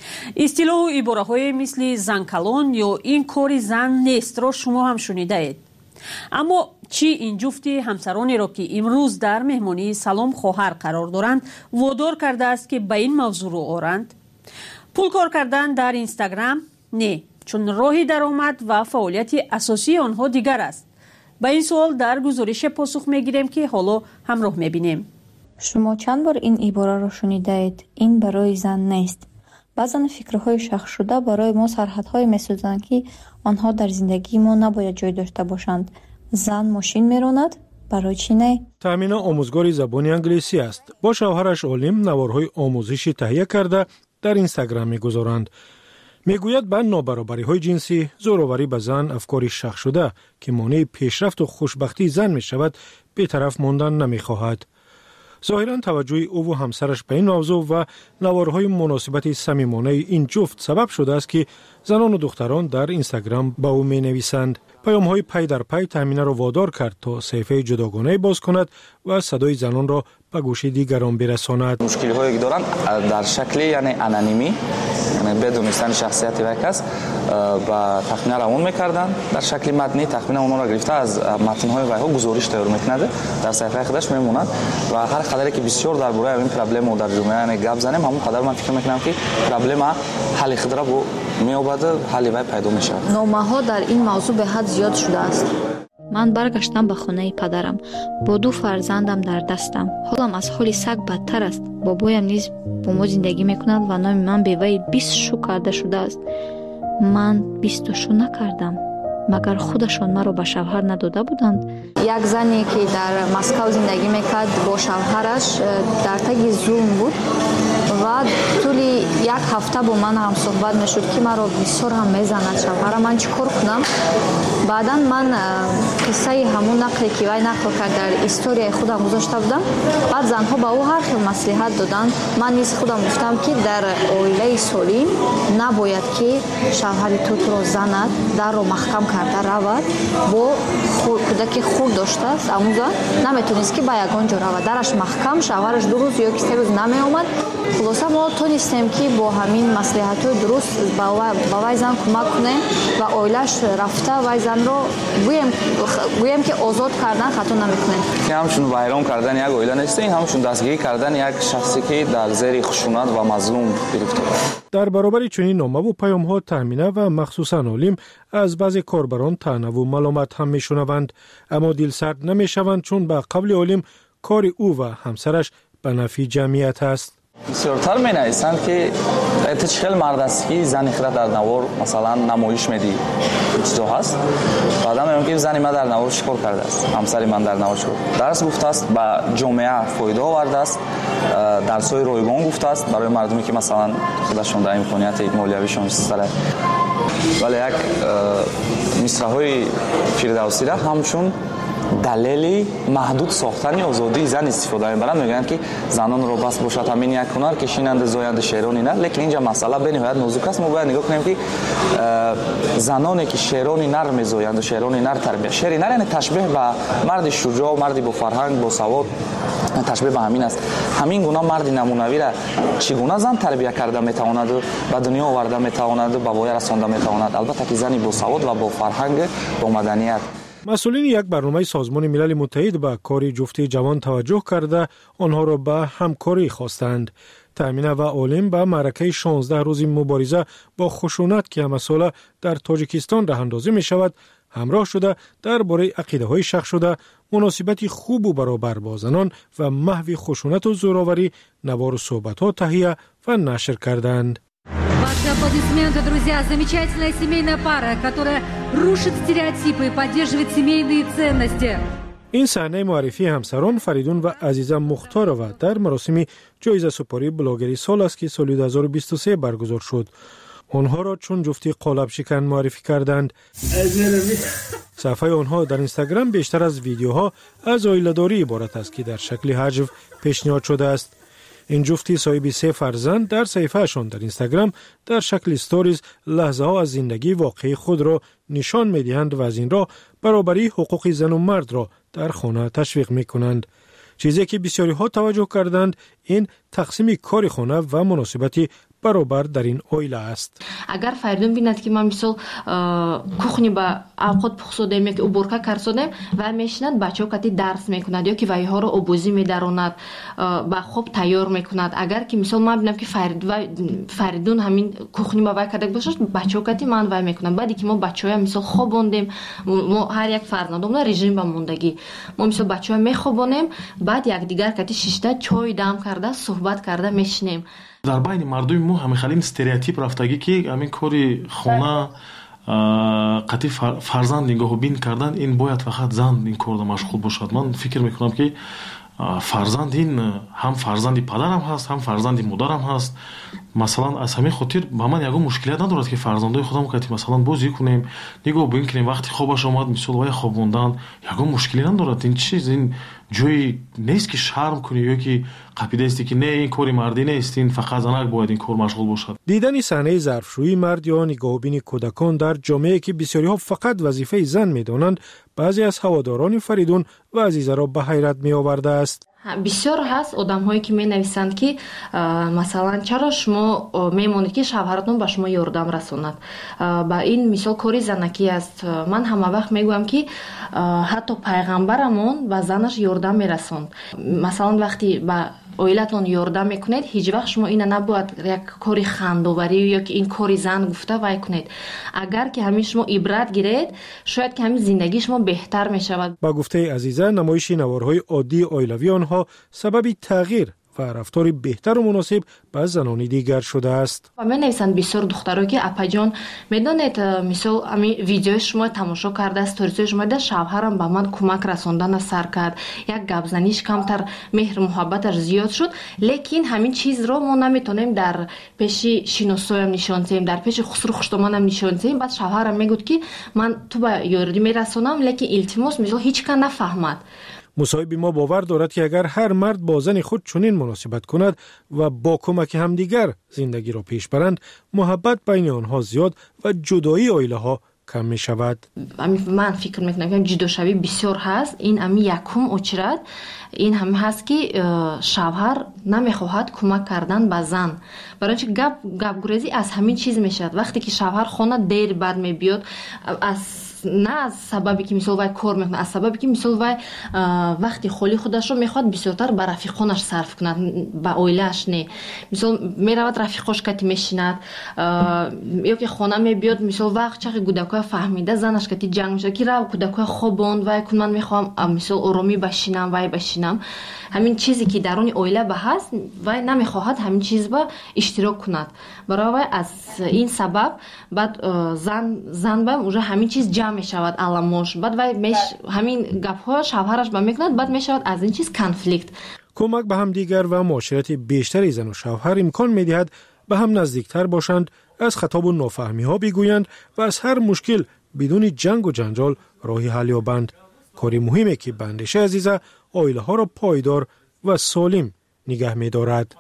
اصطلاح و عباره‌های مثل زنکلان یا این کاری زن نیست را شما هم شنیدید. اما چی این جفت همسرانی را که امروز در مهمانی سلام خواهر قرار دارند وادار کرده است که به این موضوع رو آرند؟ پول کار کردن در اینستاگرام؟ نه، چون راه درآمد و فعالیت اساسی آنها دیگر است. به این سوال در گزارش پاسخ میگیریم که حالا همراه میبینیم. شما چند بار این عباره را شنیدید؟ این برای زن نیست. بعضن فکرهای شخص شده برای ما سرحدهای میسازند که آنها در زندگی ما نباید جای داشته باشند. زن ماشین میراند، برای چی نه؟ تامینه آموزگاری زبان انگلیسی است. با شوهرش اولیم نوارهای آموزشی تهیه کرده در اینستاگرام میگذارند. میگوید به نابرابری‌های جنسی، زوراوری به زن افکاری شخص شده که مانع پیشرفت و خوشبختی زن میشود، بی‌طرف ماندن نمیخواهد. ظاهراً توجه او و همسرش به این موضوع و نوارهای مناسبت صمیمانه این جفت سبب شده است که زنان و دختران در اینستاگرام به او می‌نویسند. پیام‌های پی در پی تامینه را وادار کرد تا صفحه جداگانه باز کند و صدای زنان را به گوش دیگران برساند. مشکل‌هایی که دارند در شکل یعنی انانیمی، یعنی بدون دانستن شخصیت یک کس و تخمینه را اون می‌کردند. در شکل متنی تخمینه اون را گرفته از متن‌های وی‌ها گزارش تیار می‌کند، در صفحه خودش می‌ماند و هر قدری که بسیار درباره این پرابلم و در جامعه یعنی گپ زنیم، همون قدر من فکر می‌کنم که پرابلم حل خود را می‌یابد، حل وی پیدا می‌شود. نامه‌ها در این موضوع به حد زیاد شده است. من برگشتم به خانه پدرم با 2 فرزندم در دستم. حالم از حال سگ بدتر است. بابایم نیز با ما زندگی میکند و نام من به وی 20 شو کرده شده است. من 20 شو نکردم. مگر خودشان مرا به شوهر نداده بودند؟ یک زنی که در مسکو زندگی میکرد با شوهرش در تگ زوم بود و طولی 1 هفته با من هم صحبت میشد که مرا بسیار هم میزند شوهرم. من چیکار کنم؟ بعدا من قصه همون نقلی که وی نقل کرد در استوری خودم گذاشته بودم. بعد زنها با او هر خیل مصلحت دادن. من نیز خودم گفتم که در عائله سالم نباید که شوهر تو را زند، در رو محکم کرده رود. با کودک خود داشته است اموزا نمیتونست که با یگان جا رود، درش محکم، شوهرش 2 روز یا 3 روز نمی آمد. خلاصه ما تونستیم که با همین مصلحت‌های درست با وی زن کمک کنیم و عائله‌اش رفته وی زن رو گویم که آزاد کردن خطا نمیکنیم. که همشون ویران کردن یک عائله نیست، این همشون دستگیری کردن یک شخصی که در زیر خشونت و مظلوم گرفتار است. در برابر چنین نامه و پیام‌ها تامینه و مخصوصاً علیم از بعضی کاربران طعنه و ملامت هم میشنوند، اما دلسرد نمیشوند چون به قول علیم کار او و همسرش به نفع جمعیت است. بسیارتر می نویسند که تو خیلی مرد است که زنی خود در نوار مثلا نمایش میدی چیزا هست، بعدا میگم که زنی من در نوار چیکار کرده است، همسری من در نوار چیکار درس گفته است، به جامعه فایده آورده است، درس‌های رایگان گفته است برای مردمی که مثلا خودشون در امکانیت مالیویشون سره. ولی یک مصرع‌های فردوسی را همچون دلیلی محدود ساختن آزادی زن استفاده می‌برند. میگن که زنان رو بس باشد همین یک هنر که شیننده زاینده شعرانی نه، لیکن اینجا مسئله به نهایت نازک است. ما باید نگاه کنیم که زنانی که شعرانی نر می‌زایند و شعرانی نر تربیت، شعری نر یعنی تشبیه به مرد شجاع، مردی با فرهنگ، با سواد، تشبیه به همین است. همین گونه مرد نمونوی را چگونه زن تربیت کرده میتواند و به دنیا آورده میتواند و به وای رسانده میتواند، البته که زنی با سواد و با فرهنگ، با مدنیت. مسئولین یک برنامه سازمان ملل متحد به کار جفتی جوان توجه کرده آنها را به همکاری خواستند. تامینه و علیم به معرکه 16 روزی مبارزه با خشونت که همه ساله در تاجیکستان راه اندازی می شود همراه شده درباره عقیده های شخص شده، مناسبت خوب و برابر با زنان و محو خشونت و زوراوری نوار صحبت ها تهیه و نشر کردند. Ваши аплодисменты, друзья. Замечательная семейная пара, которая рушит стереотипы и поддерживает семейные ценности. این صحنه معرفی همسران فریدون و عزیزه مختارова در مراسم جایزه سپاری بلاگری سال است که سال 2023 برگزار شد. آنها را چون جفتی قالب شکن معرفی کردند. صفحه آنها در اینستاگرام بیشتر از ویدیوها از عائله‌داری عبارت است که در شکل حجو پیشنهاد شده است. این جفتی صاحب 3 فرزند در صفحه‌شان در اینستاگرام در شکل استوریز لحظه ها از زندگی واقعی خود را نشان می‌دهند و از این راه برابری حقوق زن و مرد را در خانه تشویق می‌کنند. چیزی که بسیاری ها توجه کردند این تقسیم کار خانه و مناسبت برابر در این اویله است. اگر فریدون بیند که ما مثل کухні با اوقات پخ سودیم یا که уборка کار سودیم و میشند بچه‌ها کتی درس میکند یا که وای ها رو آبوزی میداروند با خوب تیار میکند. اگر که مثل ما ببینم که فریدون همین کухні با وای کرده باشه بچه‌ها کتی من وای میکنم. بعدی که ما بچه‌ها مثل خوابوندیم ما هر یک فرزندمون رژیم با موندگی ما مثل بچه‌ها میخوابونیم بعد یک دیگر کتی شیشته چای دم کرده صحبت کرده میشنیم. дар байни мардуми мо ҳамихалин стереотип рафтагӣ ки ҳамин кори хона қатъи фарзанд нигоҳубин кардан ин бояд фақат зан ин корда машғул бошад. ман фикр мекунам ки фарзанд ин ҳам фарзанди падарам ҳаст ҳам фарзанди модарам ҳаст. масалан аз ҳамин хотир ба ман ягон мушкилият надорад ки фарзандои худам кати масалан бозӣ кунем нигоҳ бин кунем вақти хобаш омад мисол вай хобондан ягон мушкилӣ надорад. ин чиз ин ҷои нест ки шарм кунӣ ё ки қапидаисти ки не ин кори мардӣ нест ин фақат занак бояд ин кор машғул бошад. дидани саҳнаи зарфшӯии мард ё нигоҳубини кӯдакон дар ҷомеае ки бисёриҳо фақат вазифаи зан медонанд баъзе аз ҳаводорони Фаридун ва Азизаро ба ҳайрат меовардааст. бисёр ҳаст одамҳое ки менависанд ки масалан чаро шумо мемонед ки шавҳаратон ба шумо ёрдам расонад. ба ин мисол кори занакӣ аст. ман ҳама вақт мегӯям ки ҳатто пайғамбарамон ба занаш ёрдам мерасонд. масалан вақти ба оилатон ёрдам мекунед ҳеҷ вақт шумо ина набояд як кори хандоварӣ ё ки ин кори зан гуфта вай кунед. агар ки ҳамин шумо ибрат гиред шояд ки ҳамин зиндагии шумо беҳтар мешавад. ба гуфтаи Азиза намоиши наворҳои оддии оилавии онҳо сабаби тағйир ва рафтори беҳтару муносиб ба занони дигар шудааст. ва менависанд бисёр духтаро ки апаҷон медонед мисол ами видеои шумо тамошо карда сторисои шумо да шавҳарам ба ман кӯмак расондана сар кард як гапзаниш камтар меҳру муҳаббаташ зиёд шуд. лекин ҳамин чизро мо наметонем дар пеши шиносоям нишон диҳем дар пеши хусру хуштоманам нишон диҳем. баъд шавҳарам мегӯд ки ман ту ба ёрӣ мерасонам лекин илтимос мисол ҳеҷ кан нафаҳмад. مصاحبی ما باور دارد که اگر هر مرد با زن خود چنین مناسبت کند و با کمک همدیگر زندگی را پیش برند محبت بین آنها زیاد و جدایی عائله ها کم می شود. من فکر میکنم که جداشوی بسیار هست. این امی یکم اچرد این هم هست که شوهر نمیخواهد کمک کردن به زن. برای اینکه گپ گریزی از همین چیز میشد. وقتی که شوهر خانه دیر بعد میبیاد از نه از سببی که مثلا وای کار میکنه از سببی که مثلا وای وقتی خالی خودش رو میخواد بسیارتر به رفیقانش صرف کنه به عائله‌اش نه. مثلا میرود رفیقاش کتی میشیند یا که خانه میبیاد مثلا وقت چقدر کودکای فهمیده زنش کتی جنگ میشه که رو کودکای خوابوند وای کن من میخوام مثلا آرامی بشینم وای بشینم. همین چیزی که درون عائله به هست وای نمیخواهد همین چیز با اشتراک کند. برای از این سبب بعد زن با اونجا همین چیز جمع میشود علامش بعد وای همین گپ‌ها شوهرش با میکند بعد میشود از این چیز کانفلیکت. کمک به هم دیگر و معاشرت بیشتری زن و شوهر امکان میدهد به هم نزدیکتر باشند، از خطاب و نافهمی ها بگویند و از هر مشکل بدون جنگ و جنجال راهی حل یابند. کاری مهمه که به اندیشه عزیزه عائله ها را پایدار و سالم نگه می‌دارد.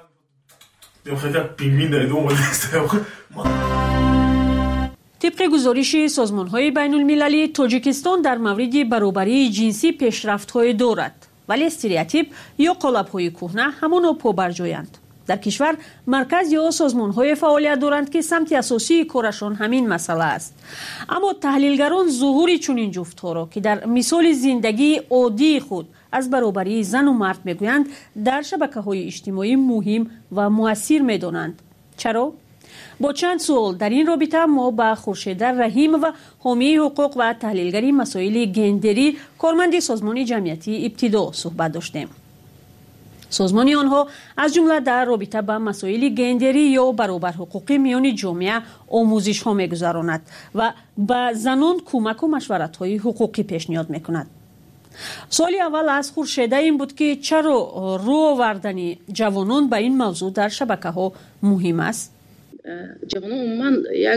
طبق گزارش سازمان‌های بین‌المللی تاجیکستان در مورد برابری جنسی پیشرفت‌های دارد، ولی استریوتیپ یا قالب‌های کهنه همانا پابرجایند. در کشور مرکز یا سازمان‌های فعالیت دارند که سمت اساسی کارشان همین مسئله است. اما تحلیلگران ظهور چنین جفت‌ها را که در مثال زندگی عادی خود از برابری زن و مرد میگویند در شبکه‌های اجتماعی مهم و مؤثر می‌دانند. چرا؟ با چند سوال در این رابطه ما با خورشید رحیم و حامی حقوق و تحلیلگری مسائل گندری کارمند سازمان جمعیتی ابتدا صحبت داشتیم. سازمان آنها از جمله در رابطه با مسائل گندری یا برابر حقوقی میان جامعه آموزش ها میگذراند و به زنان کمک و مشورت های حقوقی پیشنهاد میکند. سوالی اول از خورشیده این بود که چرا رو آوردن جوانان به این موضوع در شبکه ها مهم است؟ جوانان عموما یک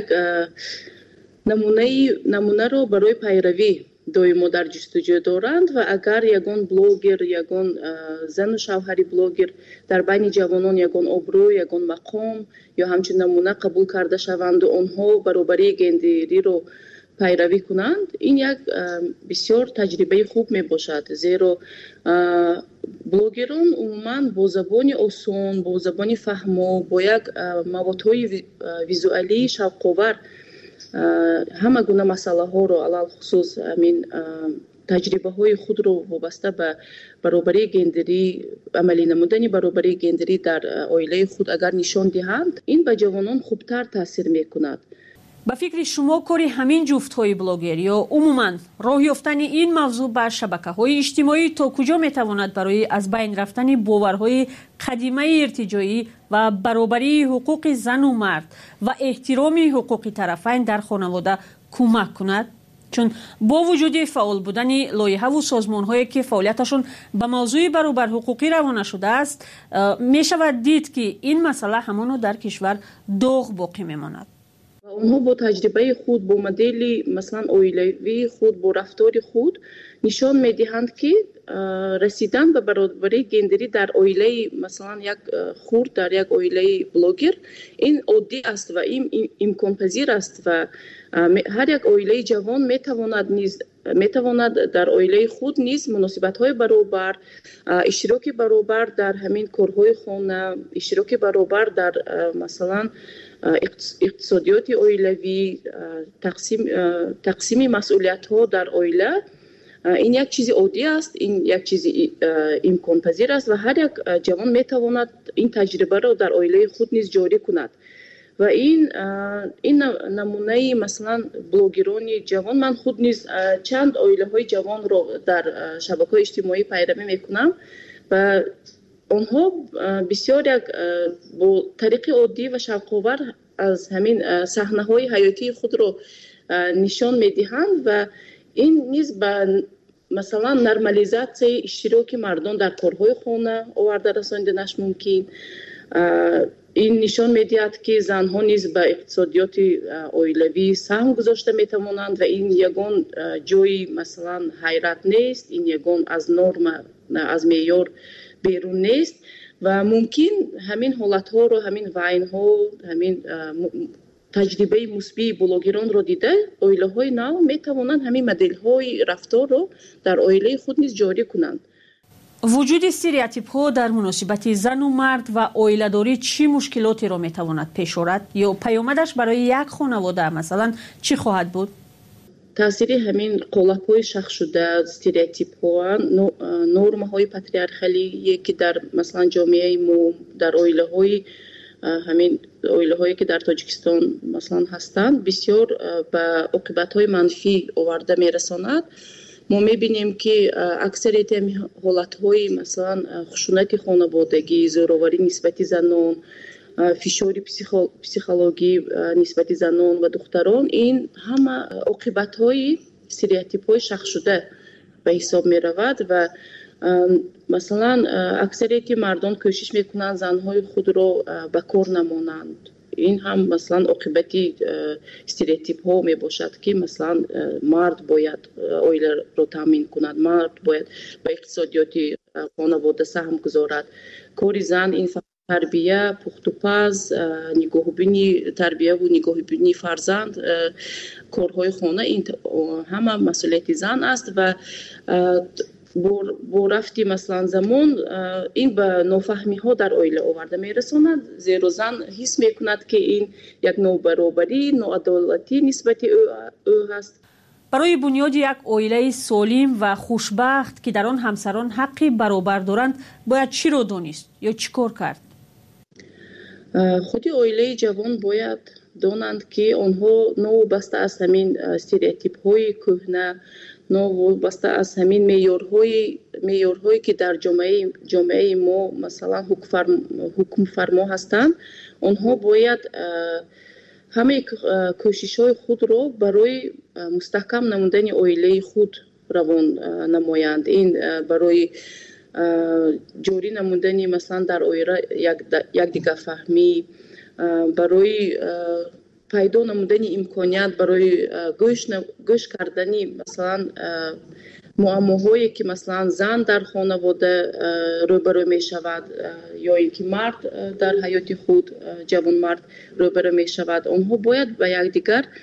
نمونه رو برای پیروی دائما در جستجو دارند و اگر یگان بلاگر یگان زن و شوهری بلاگر در بین جوانان یگان ابرو یگان مقام یا همچنین نمونه قبول کرده شوند و آنها برابری گندری رو пайравӣ кунанд, ин як бисёр таҷрибаи хуб мебошад, зеро блогерон умуман бо забони осон, бо забони фаҳмо, бо як маводҳои визуалии шавқовар ҳама гуна масъалаҳоро алалхусус ҳамин таҷрибаҳои худро вобаста ба баробарии гендерӣ, амалӣ намудани баробарии гендерӣ дар оилаи худ агар нишон диҳанд, ин ба ҷавонон хубтар таъсир мекунад. ба фикри шумо кори ҳамин ҷуфтҳои блогер ё умуман роҳ ёфтани ин мавзӯъ ба шабакаҳои иҷтимоӣ то куҷо метавонад барои аз байн рафтани боварҳои қадимаи иртиҷоӣ ва баробарии ҳуқуқи зану мард ва эҳтироми ҳуқуқи тарафайн дар хонавода кӯмак кунад? чун бо вуҷуди фаъол будани лоиҳаву созмонҳое ки фаъолияташон ба мавзӯи баробарҳуқуқӣ равона шудааст, мешавад дид ки ин масъала ҳамоно дар кишвар доғ боқӣ мемонад. онҳо бо таҷрибаи худ, бо модели масалан оилавии худ, бо рафтори худ нишон медиҳанд ки расидан ба баробарии гендерӣ дар оилаи масалан як хурд, дар як оилаи блогер ин оддӣ аст ва имконпазир аст ва ҳар як оилаи ҷавон метавонад дар оилаи худ низ муносибатҳои баробар, иштироки баробар дар ҳамин корҳои хона, иштироки баробар дар масалан иқтисодиёти оилавӣ, тақсими масъулиятҳо дар оила, ин як чизи оддӣ аст, ин як чизи имконпазир аст ва ҳар як ҷавон метавонад ин таҷрибаро дар оилаи худ низ ҷорӣ кунад. ва ин намунаи масалан блогерони ҷавон, ман худ низ чанд оилаҳои ҷавонро дар шабакаҳои иҷтимоӣ пайравӣ мекунам ва онҳо бисёр як бо тариқи оддӣ ва шавқовар аз ҳамин саҳнаҳои ҳаётии худро нишон медиҳанд ва ин низ ба масалан нормализатсияи иштироки мардон дар корҳои хона оварда расониданаш мумкин. ин нишон медиҳад ки занҳо низ ба иқтисодиёти оилавӣ саҳм гузошта метавонанд ва ин ягон ҷои масалан ҳайрат нест, ин ягон аз норма, аз меъёр берун нест ва мумкин ҳамин ҳолатҳоро, ҳамин вайнҳо, ҳамин таҷрибаи мусбии блогеронро дида оилаҳои нав метавонанд ҳамин моделҳои рафторро дар оилаи худ низ ҷорӣ кунанд. вуҷуди стереотипҳо дар муносибати зану мард ва оиладорӣ чӣ мушкилотеро метавонад пеш орад ё паёмадаш барои як хонавода масалан чӣ хоҳад буд? таъсири ҳамин қолабҳои шахшуда, стереотипҳо, нормаҳои патриархалие ки дар масалан ҷомеаи мо, дар оилаҳои ҳамин оилаҳое ки дар Тоҷикистон масалан ҳастанд, бисёр ба оқибатҳои манфӣ оварда мерасонад. мо мебинем ки аксарияти ҳамин ҳолатҳои масалан хушунати хонаводагӣ, зӯроварӣ нисбати занон, фишори психологӣ нисбати занон ва духтарон, ин ҳама оқибатҳои стереотипҳои шахшуда ба ҳисоб меравад ва масалан аксарияти мардон кӯшиш мекунанд занҳои худро ба кор намонанд. ин ҳам масалан оқибати стереотипҳо мебошад ки масалан мард бояд оиларо таъмин кунад, мард бояд ба иқтисодиёти хонавода саҳм гузорад. кори зан ин тарбия, пухтупаз, нигоҳубини тарбияву нигоҳубини фарзанд, корҳои хона, ин ҳама масъулияти зан аст ва бо рафти масалан замон ин ба нофаҳмиҳо дар оила оварда мерасонад, зеро зан ҳис мекунад ки ин як нобаробарӣ, ноадолатӣ нисбати ӯ ҳаст. барои бунёди як оилаи солим ва хушбахт ки дар он ҳамсарон ҳаққи баробар доранд бояд чиро донист ё чӣ кор кард? худи оилаи ҷавон бояд донанд ки онҳо новобаста аз ҳамин стереотипҳои кӯҳна, новобаста аз ҳамин меъёрҳое ки дар ҷомеаи мо масалан ҳукмфармо ҳастанд, онҳо бояд ҳамаи кӯшишҳои худро барои мустаҳкам намудани оилаи худ равон намоянд. ин барои ҷорӣ намудани масалан дар оила якдигарфаҳмӣ, барои пайдо намудани имконият барои гӯш кардани масалан муаммоҳое ки масалан зан дар хонавода рӯбарӯ мешавад ё ин ки мард дар ҳаёти худ ҷавонмард рӯбарӯ мешавад, онҳо бояд ба якдигар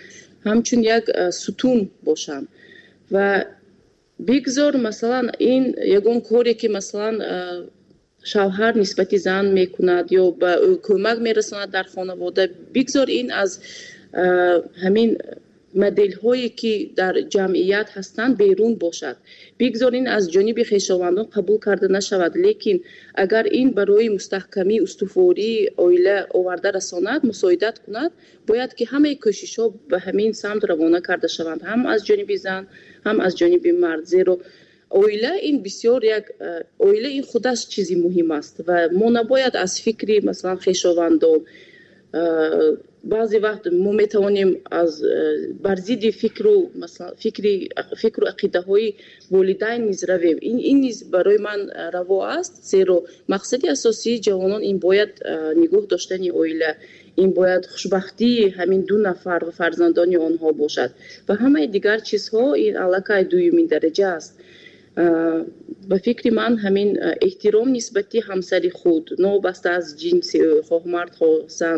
همچون یک ستون باشند و بگذار مثلا این یگون کاری که مثلا شوهر نسبت زن میکند یا به کمک میرساند در خانواده، بگذار این از همین مدل هایی که در جمعیت هستند بیرون باشد، بگذار این از جانب خویشاوندان قبول کرده نشود. لیکن اگر این برای مستحکمی استواری عائله آورده رساند، مساعدت کند، باید که همه کوشش ها به همین سمت روانه کرده شوند، هم از جانب زن هم از جانب مرد. زیرا عائله این بسیار یک عائله این خودش چیزی مهم است و ما نباید از فکری مثلا خویشاوندان بعضی وقت ما میتوانیم از بر ضد فکر و عقیده های والدین نیز رویم. این نیز برای من روا است، زیرا مقصد اساسی جوانان این باید نگاه داشتن عائله، این باید خوشبختی همین دو نفر و فرزندان آنها باشد و همه دیگر چیزها این علاقه دومین درجه است. به فکر من همین احترام نسبتی همسری خود، نابسته از جنس خواه مرد خواه زن،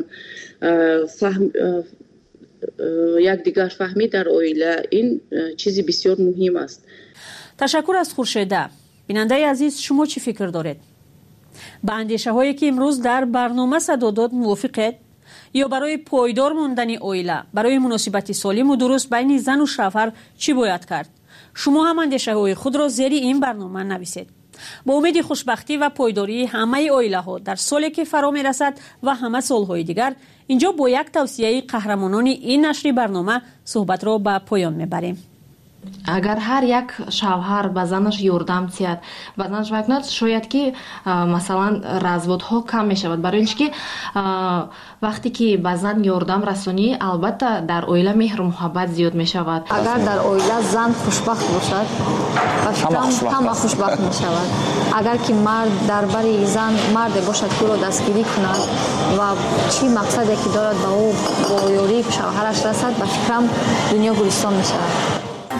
یک دیگر فهمی در عائله، این چیزی بسیار مهم است. تشکر از خورشیده. بیننده عزیز، شما چی فکر دارید؟ با اندیشه هایی که امروز در برنامه صدا داد موافقید؟ یا برای پایدار موندن عائله، برای مناسبت سالم و درست بین زن و شوهر چی باید کرد؟ شما هم اندیشه های خود را زیر این برنامه نویسید. با امید خوشبختی و پایداری همه عائله ها در سالی که فرا می رسد و همه سالهای دیگر، اینجا با یک توصیه قهرمانان این نشر برنامه صحبت را به پایان می بریم. اگر هر یک شوهر به زنش یاردم تید و زنش بکند، شاید که مثلا разводها کم می شود. برای اینکه وقتی که به زن یاردم رسونی، البته در عائله مهر و محبت زیاد می شود. اگر در عائله زن خوشبخت باشد و فکرم همه خوشبخت می شود. اگر که مرد در بری زن مرد باشد که را دستگیری کند و چی مقصدی که دارد به او با یاری شوهرش رسد، به فکرم دنیا گلستان می شود.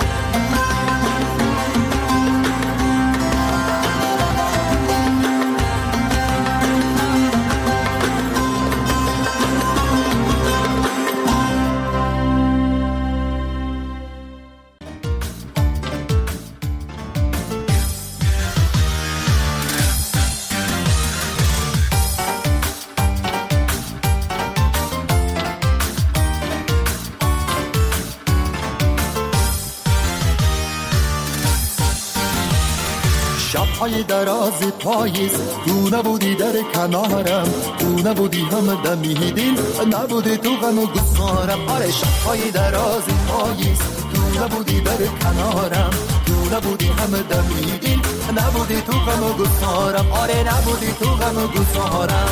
شب‌های دراز پاییز، تو نبودی در کنارم، تو نبودی هم دمیدین، نبودی تو غم و گسارم. آره شب‌های دراز پاییز، تو نبودی در کنارم، تو نبودی هم دمیدین، نبودی تو غم و گسارم. آره نبودی تو غم و گسارم.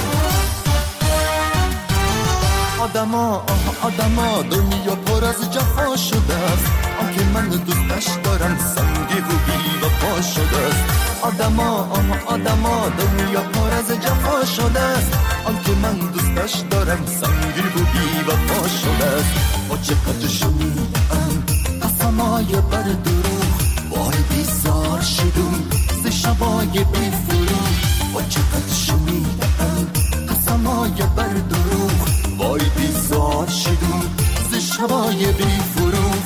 آدما دنیا پر از جفا شده است، آنکه من دوستش دارم سنگی و بی وفا شده است. آدما دنیا پر از جفا شده است، آنکه من دوستش دارم سنگی و بی وفا شده است. با چقدر شنیدم قسمای بر دروغ، وای بیزار شدم ز شبای بی فروغ. با چقدر شنیدم قسمای بر دروغ، وای بیزار شدم ز شبای بی فروغ.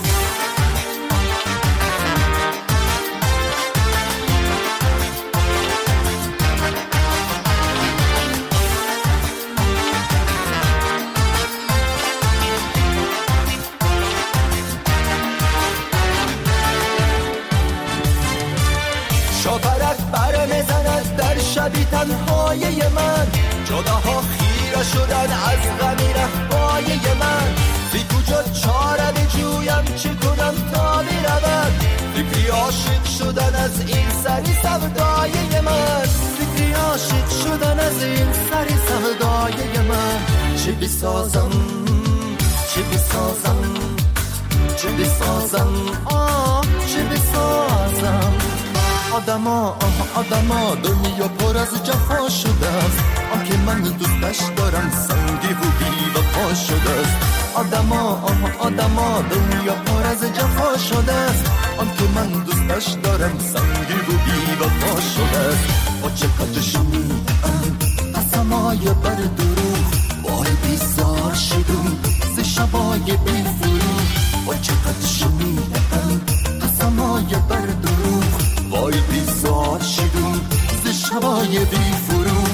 شاپرک بر میزند در شبی تنهای من، جداها خیره شدن از غمی رفای من. بی کجا چاره بجویم، چه کنم تا برود؟ فکری عاشق شدن از این سری سودای من، فکری عاشق شدن از این سری سودای من. چه بسازم، چه بسازم، چه بسازم، چه بسازم. آدما دنیا پر از جفا شده است، آنکه من دوستش دارم سنگی و بی وفا شده است. آدما دنیا پر از جفا شده است، آنکه من دوستش دارم سنگی و بی وفا شده است. با چقدر شنیدم قسمای بر دروغ، وای بیزار شدم ز شبای بی فروغ. چقدر شنیدم قسمای بر دروغ وای بیزار شدم ز شبای بی فروغ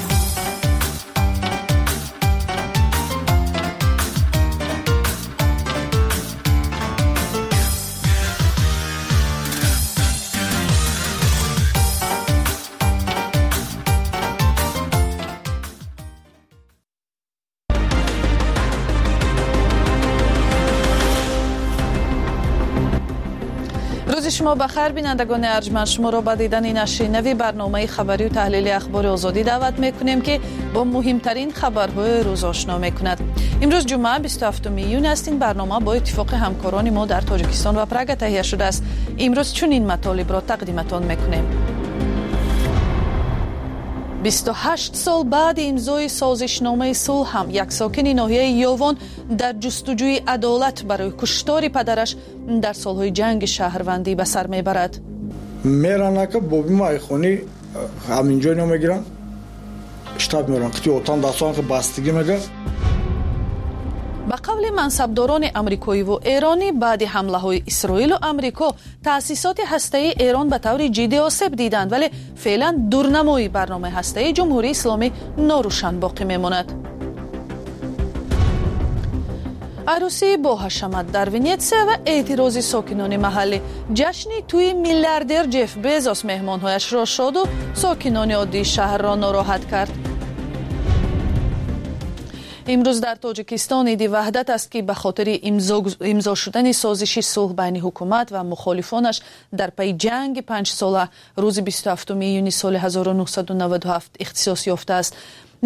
شما بخیر بینندگان ارجمند، شما را به دیدن نشر نوی برنامه خبری و تحلیل اخبار آزادی دعوت میکنیم که با مهمترین خبرهای روز آشنا میکند. امروز جمعه 27 میلیون است. این برنامه با اتفاق همکاران ما در تاجیکستان و پراگ تهیه شده است. امروز چنین مطالب را تقدیمتان میکنیم. 28 سال بعد امضای سازشنامه صلح هم یک ساکن ناحیه یاوان در جستجوی عدالت برای کشتار پدرش در سالهای جنگ شهروندی به سر میبرد. میرن که بابی ما خونی همینجا نمیگیرن شتاب میرن که اوتان داستان که بستگی میگه. به قول منصبداران امریکایی و ایرانی بعد حمله‌های اسرائیل و امریکا تأسیسات هسته‌ای ایران به طور جدی آسیب دیدند، ولی فعلا دورنمای برنامه هسته‌ای جمهوری اسلامی ناروشن باقی میماند. عروسی با حشمت در ونیتسیا و اعتراضی ساکنان محلی. جشنی توی میلیاردر جف بیزوس مهمانهایش را شاد و ساکنان عادی شهر را ناراحت کرد. امروز در تاجیکستان عید وحدت است که به خاطر امضا شدن سازش صلح بین حکومت و مخالفانش در پی جنگ 5 ساله روز 27 میلیون سال 1997 اختصاص یافته است.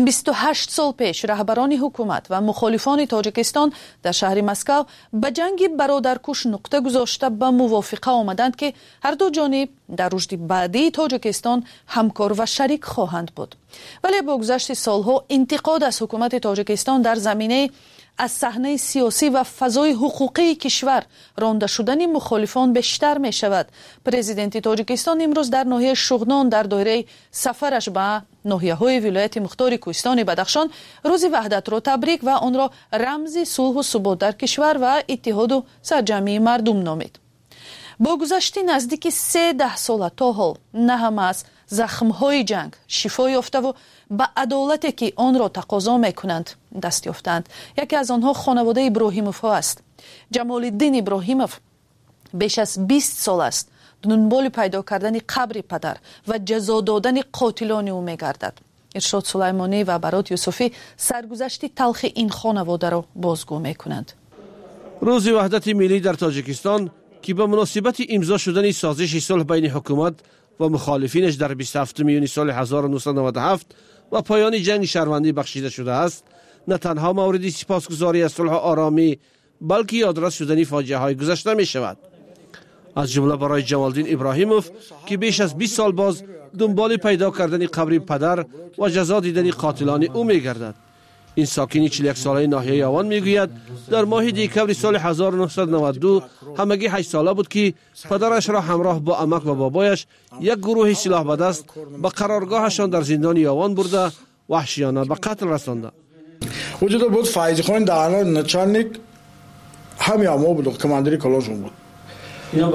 28 سال پیش رهبران حکومت و مخالفان تاجیکستان در شهر مسکو به جنگ برادرکش نقطه گذاشته به موافقه آمدند که هر دو جانب در رشد بعدی تاجیکستان همکار و شریک خواهند بود. ولی با گذشت سالها انتقاد از حکومت تاجیکستان در زمینه از صحنه سیاسی و فضای حقوقی کشور رانده شدن مخالفان بیشتر می شود. پرزیدنت تاجیکستان امروز در ناحیه شغنان در دایره سفرش به ناحیه‌های ولایت مختار کوهستان بدخشان روز وحدت را تبریک و آن را رمز صلح و ثبات در کشور و اتحاد و سرجمعی مردم نامید. با گذشت نزدیک 13 سال تا حال نه همه از زخم‌های جنگ شفا یافته و به عدالتی که آن را تقاضا می‌کنند دست یافتند. یکی از آنها خانواده ابراهیموف ها است. جمال الدین ابراهیموف بیش از 20 سال است دنبال پیدا کردن قبر پدر و جزا دادن قاتلان او می‌گردد. ارشاد سلیمانی و برات یوسفی سرگذشت تلخ این خانواده را بازگو می‌کنند. روز وحدت ملی در تاجیکستان که به مناسبت امضا شدن سازش صلح بین حکومت و مخالفینش در 27 میلیون سال 1997 و پایان جنگ شهروندی بخشیده شده است، نه تنها مورد سپاسگزاری از صلح و آرامی بلکه یادرس شدن فاجعه های گذشته می شود. از جمله برای جمالدین ابراهیموف که بیش از 20 سال باز دنبال پیدا کردن قبر پدر و جزا دیدن قاتلان او می گردد. این ساکن 41 ساله ناحیه یاوان میگوید در ماه دکمبر سال 1992 همگی 8 ساله بود که پدرش را همراه با عمک و بابایش یک گروه سلاح به دست به قرارگاهشان در زندان یاوان برده وحشیانه به قتل رسانده. وجود بود فایز خان دانا نچانیک هم یا مو بود کماندری کلونشون بود. اینا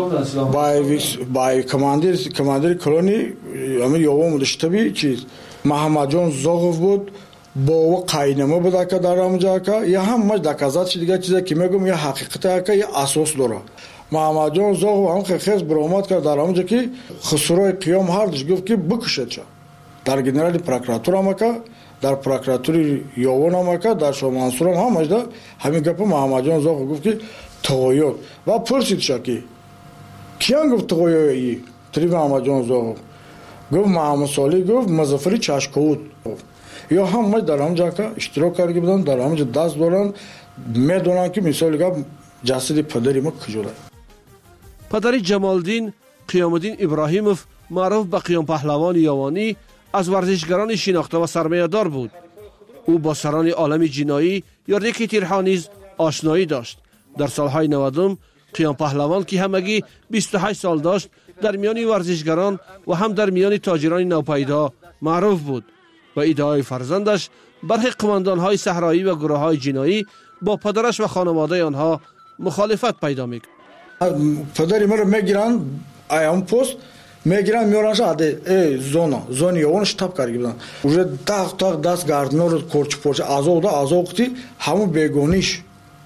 بای کماندری کلونی همین یاوان بودشته بی چیز محمد جان زاغوف بود با قاینما بود که در آنجا که یا هم مج دکازات دیگه چیزی که میگم یا حقیقته که یا اساس داره. محمد جان زاغوف هم خیلی برآمد کرد در آنجا که خسروی قیام هر دش گفت که بکشید چه در جنرال پروکراتور هم که در پروکراتوری یاوان هم که در شاه منصور هم مجدا همین گپ محمد جان زاغوف گفت که تغییر و پرسید شکی کیان گفت تغییری تری محمد جان زاغوف گفت محمد صالح گفت مظفری چاشکوت یا هم مج در آنجا که اشتراک کرده بودن در آنجا دست دارن میدونن که مثال که جسد پدری ما کجوره. پدر جمالدین قیامالدین ابراهیموف معروف به قیام پهلوان یاوانی از ورزشگران شناخته و سرمایه‌دار بود. او با سران عالم جنایی یا ریکی تیرها نیز آشنایی داشت. در سالهای 90 قیام پهلوان که همگی 28 سال داشت در میان ورزشگران و هم در میان تاجران نوپیدا معروف بود. و ادعای فرزندش برخی قماندان‌های صحرایی و گروه‌های جنایی با پدرش و خانواده آنها مخالفت پیدا میکنه. پدری مرا میگیرن ایام پست میگیرن میارنش اده زونی اون شتاب کاری بودن уже так دست گاردنور کورچ پورچ از وقتی همون بیگونیش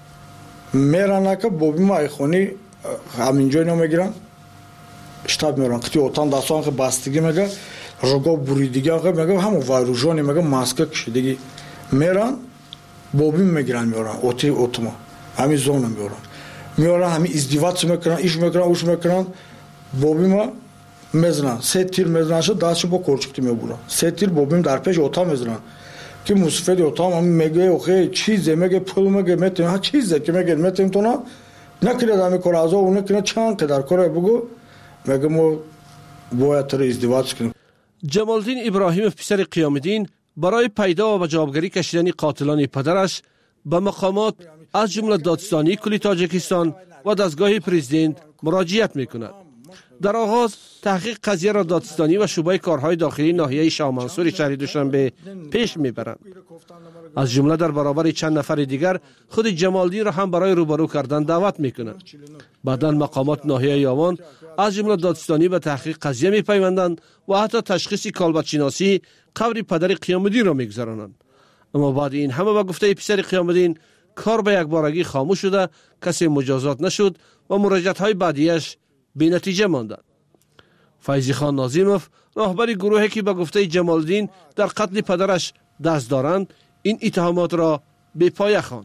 میرن که بوبی ما خونی همینجا اینو میگیرن شتاب میارن که اوتان دستان که بستگی میگه روگا بریدگی میگه همون وایروژونی میگه ماسک کشیدگی میرن بوبی میگیرن میارن اوتما همین زون میارن همین ازدواج میکنن ایش میکنن اوش میکنن بوبی ما میزنن 3 تیر میزنن شد دستشو با کورچکتی میبرن 3 تیر بوبیم در پیش اوتا میزنن که مصفد اوتا هم میگه اوخه چیزه میگه پول میگه میتیم ها چیزه که میگه میتیم تو نه نکنه دمی کار از اون نکنه چند قدر کاره بگو میگه ما باید تر ازدواج کنیم. جمالدین ابراهیموف پسر قیام‌الدین برای پیدا و جوابگری کشیدن قاتلان پدرش به مقامات از جمله دادستانی کل تاجیکستان و دستگاه پرزیدنت مراجعت میکند. در آغاز تحقیق قضیه را دادستانی و شعبه کارهای داخلی ناحیه شاه منصور شهر دوشنبه پیش میبرند. از جمله در برابر چند نفر دیگر خود جمالدین را هم برای روبرو کردن دعوت میکنند. بعداً مقامات ناحیه یاوان از جمله دادستانی به تحقیق قضیه میپیوندند و حتی تشخیص کالبدشناسی قبر پدر قیام‌الدین را میگذرانند. اما بعد این همه به گفته پسر قیام‌الدین کار به یک بارگی خاموش شده، کسی مجازات نشد و مراجعت‌های بعدیش بی نتیجه ماندند. فیضی خان ناظیموف راهبر گروهی که به گفته جمالدین در قتل پدرش دست دارند این اتهامات را به پایه خواند.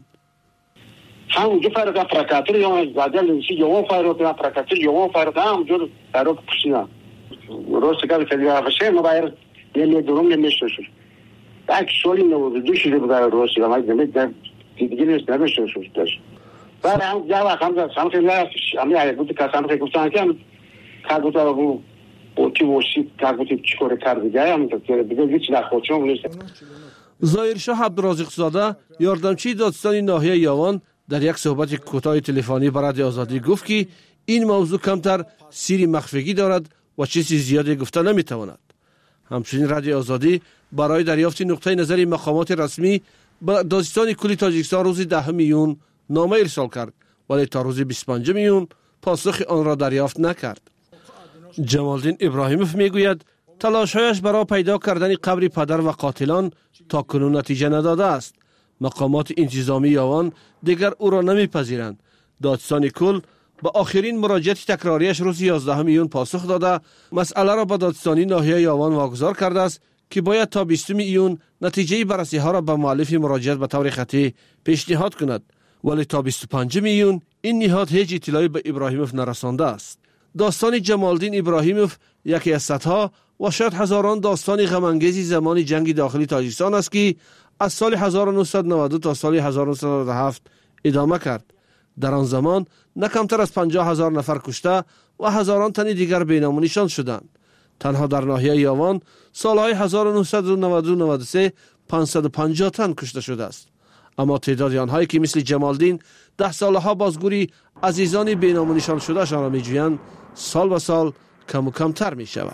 هم جفر کا پرکاتر یو زادل سی یو فایرو کا پرکاتر یو فایرو کا هم جور فایرو پوشینا روز کال فلیه باشه موبایل یه درون نمیشه شد. اکچولی نو دوشی رو برای روز که ما دیگه دیگه نمیشه شد. بعد هم جواب هم سامسونگ لاش امی بود که سامسونگ گفتن که کارو تو اوکی وشی کارو چیکار کردی هم که دیگه هیچ نخوچم نیست. ظاهرشاه عبدالرازق زاده یاردمچی دادستانی ناحیه یاوان در یک صحبت کوتاه تلفنی با رادیو آزادی گفت که این موضوع کمتر سیری مخفیگی دارد و چیزی زیادی گفته نمیتواند. همچنین رادیو آزادی برای دریافت نقطه نظر مقامات رسمی به دادستان کل تاجیکستان روز 10 میون نامه ارسال کرد ولی تا روز 25 میون پاسخ آن را دریافت نکرد. جمالدین ابراهیموف میگوید تلاش‌هایش برای پیدا کردن قبر پدر و قاتلان تا کنون نتیجه نداده است. مقامات انتظامی یاوان دیگر او را نمیپذیرند. دادستان کل با آخرین مراجعت تکراریش روز 11 میون پاسخ داده مسئله را به دادستانی ناحیه یاوان واگذار کرده است که باید تا 20 میون نتیجه بررسی ها را به مؤلف مراجعت به طور خطی پیشنهاد کند ولی تا 25 میون این نهاد هیچ اطلاعی به ابراهیموف نرسانده است. داستان جمالدین ابراهیموف یکی از صدها و شاید هزاران داستان غم‌انگیز زمان جنگ داخلی تاجیکستان است که از سال 1992 تا سال 1997 ادامه کرد. در آن زمان نه کمتر از 50,000 نفر کشته و هزاران تن دیگر بینام نشان شدند. تنها در ناحیه یاوان سالهای 1992-93 550 تن کشته شده است. اما تعداد آنهایی که مثل جمالدین 10 سالها بازگوری عزیزان بینام نشان شده شان را می‌جویند سال به سال کم و کمتر می شود.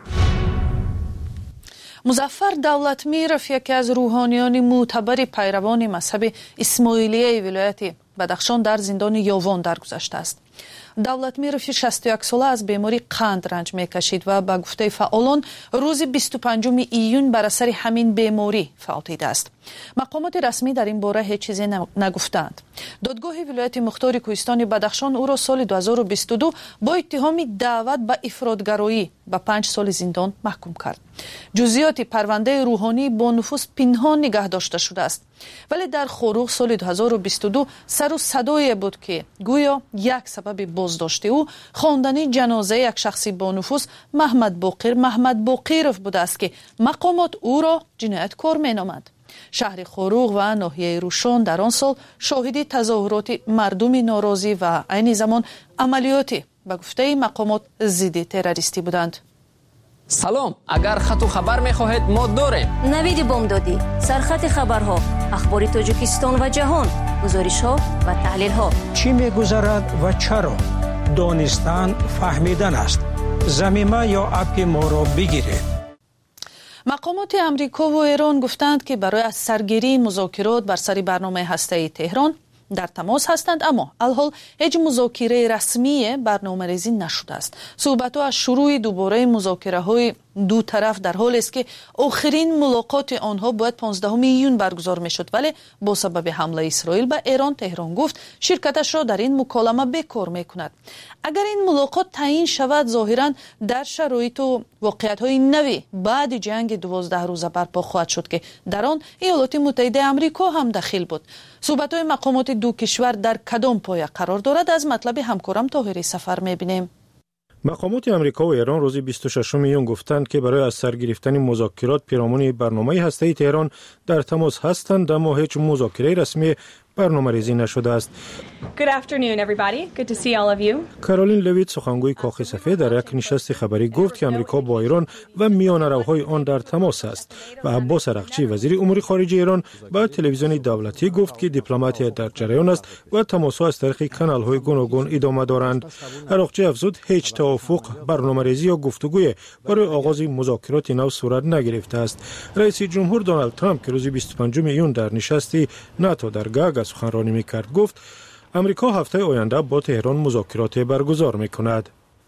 مظفر دولتمیرов یکی از روحانیان معتبر پیروان مذهب اسماعیلیه ولایت بدخشان در زندان یاوان درگذشته است. دولتمیرов 61 ساله از بیماری قند رنج میکشید و به گفته فعالان روز 25 ایون بر اثر همین بیماری فوت دیده است. مقامات رسمی در این باره هیچ چیزی نگفتند. دادگاه ولایت مختار کوهستان بدخشان او را سال 2022 با اتهام دعوت به افراطگرایی به 5 سال زندان محکوم کرد. جزئیات پرونده روحانی با نفوذ پنهان نگه داشته شده است. ولی در خروق سال 2022 سر و صدایی بود که گویا یک سبب بازداشت او خواندن جنازه یک شخصی با نفوذ محمد باقیرov بوده است که مقامات او را جنایتکار مینامند. شهر خروق و ناحیه روشان در آن سال شاهد تظاهرات مردم ناراضی و عین زمان عملیاتی به گفته مقامات ضد تروریستی بودند. سلام، اگر خط و خبر می‌خواهید ما داریم. نوید بامدادی، سرخط خبرها، اخبار تاجیکستان و جهان، گزارش‌ها و تحلیل‌ها. چی می‌گذرد و چرا؟ دانستن فهمیدن است. ضمیمه یا اپ ما را بگیرید. مقامات امریکا و ایران گفتند که برای از سرگیری مذاکرات بر سر برنامه هسته‌ای تهران در تماس هستند، اما الحال هیچ مذاکره رسمی برنامه‌ریزی نشده است. صحبت‌ها از شروع دوباره مذاکره‌های دو طرف در حالی است که آخرین ملاقات آنها باید 15 میلیون برگزار میشد، ولی با سبب حمله اسرائیل به ایران، تهران گفت شرکتش را در این مکالمه بکار میکند. اگر این ملاقات تعیین شود، ظاهراً در شرایط و واقعیت‌های نوی بعد جنگ 12 روزه برپا خواهد شد که در آن ایالات متحده آمریکا هم دخیل بود. صحبت‌های مقامات دو کشور در کدام پایه قرار دارد؟ از مطلب همکارم طاهری سفر می‌بینیم. مقامات آمریکا و ایران روز 26 میلیون گفتند که برای از سر گرفتن مذاکرات پیرامون برنامه هسته‌ای تهران در تماس هستند، اما هیچ مذاکره رسمی برنامه‌ریزی نشده است. Good afternoon everybody. Good to see all of you. کارولین لویت سخنگوی کاخ سفید در یک نشست خبری گفت که آمریکا با ایران و میانه‌روهای آن در تماس است و عباس عراقچی وزیر امور خارجه ایران با تلویزیون دولتی گفت که دیپلماتی در جریان است و تماس‌ها از طریق کانال‌های گوناگون ادامه دارند. عراقچی افزود هیچ توافق، برنامه‌ریزی یا گفتگوی برای آغاز مذاکرات نو صورت نگرفته است. رئیس جمهور دونالد ترامپ که روز 25 میلیون در نشستی ناتو در گاگ سخنرانی می‌کرد گفت امریکا هفته آینده با تهران مذاکرات برگزار می‌کند.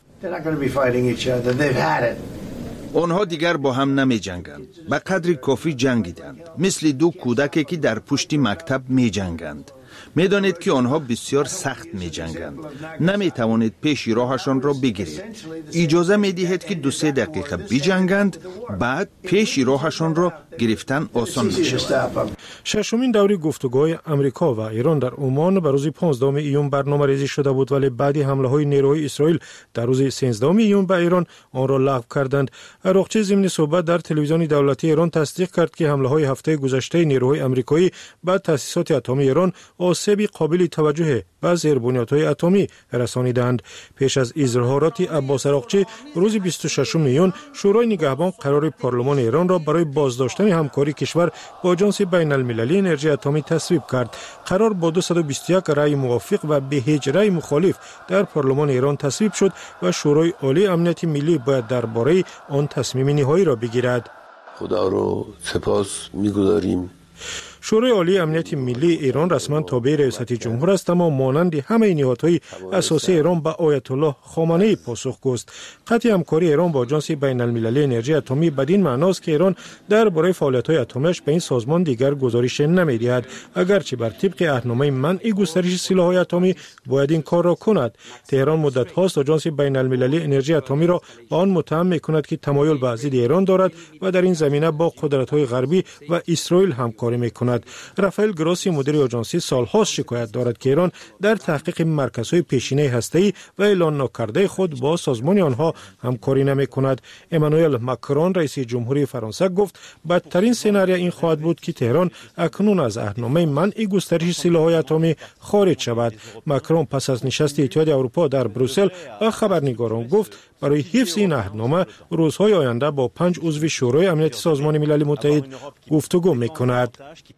آنها دیگر با هم نمی جنگند. به قدر کافی جنگیدند. مثل دو کودکی که در پشت مکتب می جنگند. می دانید که آنها بسیار سخت می جنگند. نمی توانید پیش راهشان را بگیرید. اجازه می دهید که 2-3 دقیقه بجنگند، بعد پیش راهشان را گرفتن آسان می شود. ششمین دوره گفتگوهای آمریکا و ایران در عمان به روز 15 میلیون برنامه ریزی شده بود، ولی بعد حمله های نیروهای اسرائیل در روز 13 میلیون به ایران آن را لغو کردند. عراقچی ضمن صحبت در تلویزیون دولتی ایران تصدیق کرد که حمله های هفته گذشته نیروهای آمریکایی به تأسیسات اتمی ایران آسیبی قابل توجه به زیربنیادهای اتمی رسانیدند. پیش از اظهارات عباس عراقچی روز 26 میلیون شورای نگهبان قرار پارلمان ایران را برای بازداشتن همکاری کشور با آژانس بین المللی انرژی اتمی تصویب کرد. قرار با 221 رأی موافق و به هیچ رأی مخالف در پارلمان ایران تصویب شد و شورای عالی امنیت ملی باید درباره آن تصمیم نهایی را بگیرد. خدا رو سپاس می‌گذاریم. شورای عالی امنیت ملی ایران رسما تابع ریاست جمهور است، اما مانند همه نهادهای اساسی ایران به آیت الله خامنه‌ای پاسخگو است. قطع همکاری ایران با آژانس بین المللی انرژی اتمی بدین معناست که ایران درباره فعالیت‌های اتمیش به این سازمان دیگر گزارش نمی‌دهد، اگرچه بر طبق عهدنامه منع گسترش سلاح‌های اتمی باید این کار را کند. تهران مدت هاست آژانس بین المللی انرژی اتمی را با آن متهم می‌کند که تمایل به ضد ایران دارد و در این زمینه با قدرت‌های غربی و اسرائیل همکاری می‌کند. رافائل گراسی مدیر آژانس سال‌هاست شکایت دارد که ایران در تحقیق مرکزهای پیشینه هسته‌ای و اعلان ناکرده خود با سازمان آنها همکاری نمی‌کند. امانوئل ماکرون رئیس جمهوری فرانسه گفت بدترین سناریو این خواهد بود که تهران اکنون از عهدنامه منع گسترش سلاح‌های اتمی خارج شود. ماکرون پس از نشست اتحادیه اروپا در بروسل با خبرنگاران گفت برای حفظ این عهدنامه روزهای آینده با 5 عضو شورای امنیت سازمان ملل متحد گفتگو می‌کند.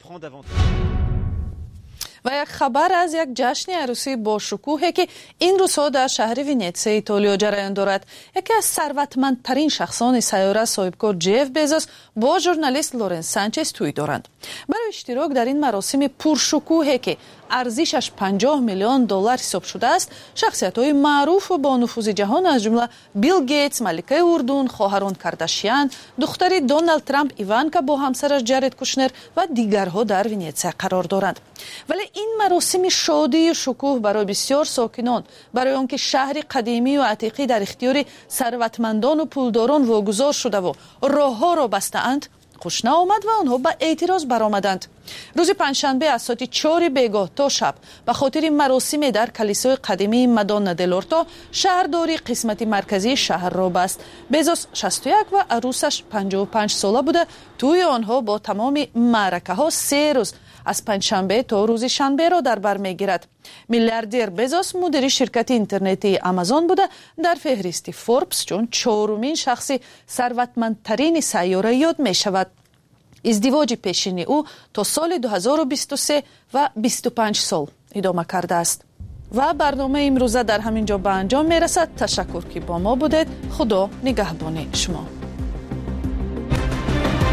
و یک خبر از یک جشن عروسی با شکوهی که این روزها در شهر ونیتسیا ایتالیا جریان دارد. یکی از ثروتمندترین شخصان سیاره صاحبکار جف بزوس با ژورنالیست لورنس سانچز تویی دارند. برای اشتراک در این مراسم پرشکوهی که ارزشش 50 میلیون دلار حساب شده است، شخصیت‌های معروف و با نفوذ جهان از جمله بیل گیتس، ملکه اردن، خواهران کارداشیان، دختری دونالد ترامپ ایوانکا با همسرش جارد کوشنر و دیگرها در ونیتسیا قرار دارند. ولی این مراسم شادی و شکوه برای بسیار ساکنان، برای آنکه شهر قدیمی و عتیقی در اختیار ثروتمندان و پولداران واگذار شده و راه‌ها را بسته‌اند، خوش نآمد و آنها به اعتراض برآمدند. روز پنجشنبه از ساعت 4 بیگاه تا شب به خاطر مراسم در کلیسای قدیمی مادونا دلورتا شهرداری قسمت مرکزی شهر را بست. بزوس 61 و عروسش 55 ساله بوده. توی آنها با تمام معرکه‌ها 3 روز از پنجشنبه تا روز شنبه را در بر میگیرد. میلیاردر بزوس مدیر شرکت اینترنتی آمازون بوده. در فهرست فوربس چون 4مین شخص ثروتمندترین سیاره یاد می شود. ازدواج پیشین او تا سال 2023 و 25 سال ادامه کرده است. و برنامه امروزه در همین جا به انجام می رسد. تشکر که با ما بودید. خدا نگهبان شما.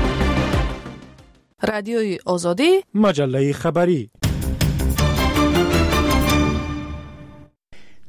رادیوی آزادی، مجله خبری.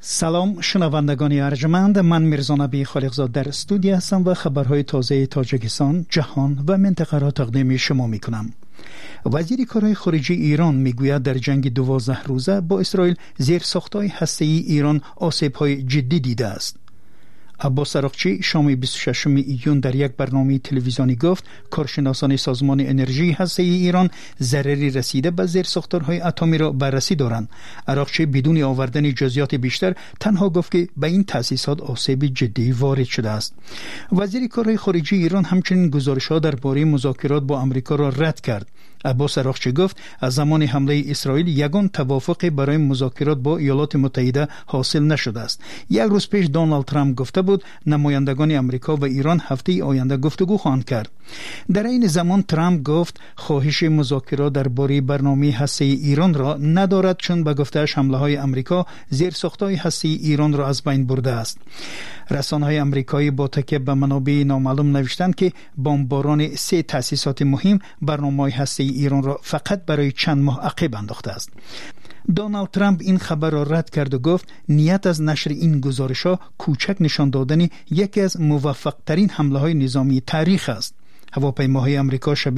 سلام شنوندگان ارجمند، من میرزا نبی خالقزاد در استودیو هستم و خبرهای تازه تاجیکستان، جهان و منطقه را تقدیم شما میکنم. وزیر کارهای خارجه ایران میگوید در جنگ 12 روزه با اسرائیل زیرساخت‌های هسته‌ای ایران آسیب‌های جدی دیده است. عباس عراقچی شام 26 ایون در یک برنامه تلویزیونی گفت کارشناسان سازمان انرژی هسته‌ای ایران ضرری رسیده به زیرساختارهای اتمی را بررسی دارند. عراقچی بدون آوردن جزئیات بیشتر تنها گفت که به این تأسیسات آسیب جدی وارد شده است. وزیر کارهای خارجه ایران همچنین گزارش‌ها درباره مذاکرات با آمریکا را رد کرد. عباس عراقچی گفت از زمان حمله اسرائیل یگان توافق برای مذاکرات با ایالات متحده حاصل نشده است. یک روز پیش دونالد ترامپ گفته بود نمایندگان آمریکا و ایران هفته آینده گفتگو خواهند کرد. در این زمان ترامپ گفت خواهش مذاکرات درباره برنامه هسته‌ای ایران را ندارد چون به گفته‌اش حمله‌های آمریکا زیرساخت‌های هسته‌ای ایران را از بین برده است. رسانه‌های آمریکایی با تکیه به منابع نامعلوم نوشتند که بمباران 3 تأسیسات مهم برنامه‌های هسته‌ای ایران را فقط برای چند ماه عقب انداخته است. دونالد ترامپ این خبر را رد کرد و گفت نیت از نشر این گزارش‌ها کوچک نشان دادن یکی از موفق‌ترین حمله‌های نظامی تاریخ است. هواپیماهای آمریکا شب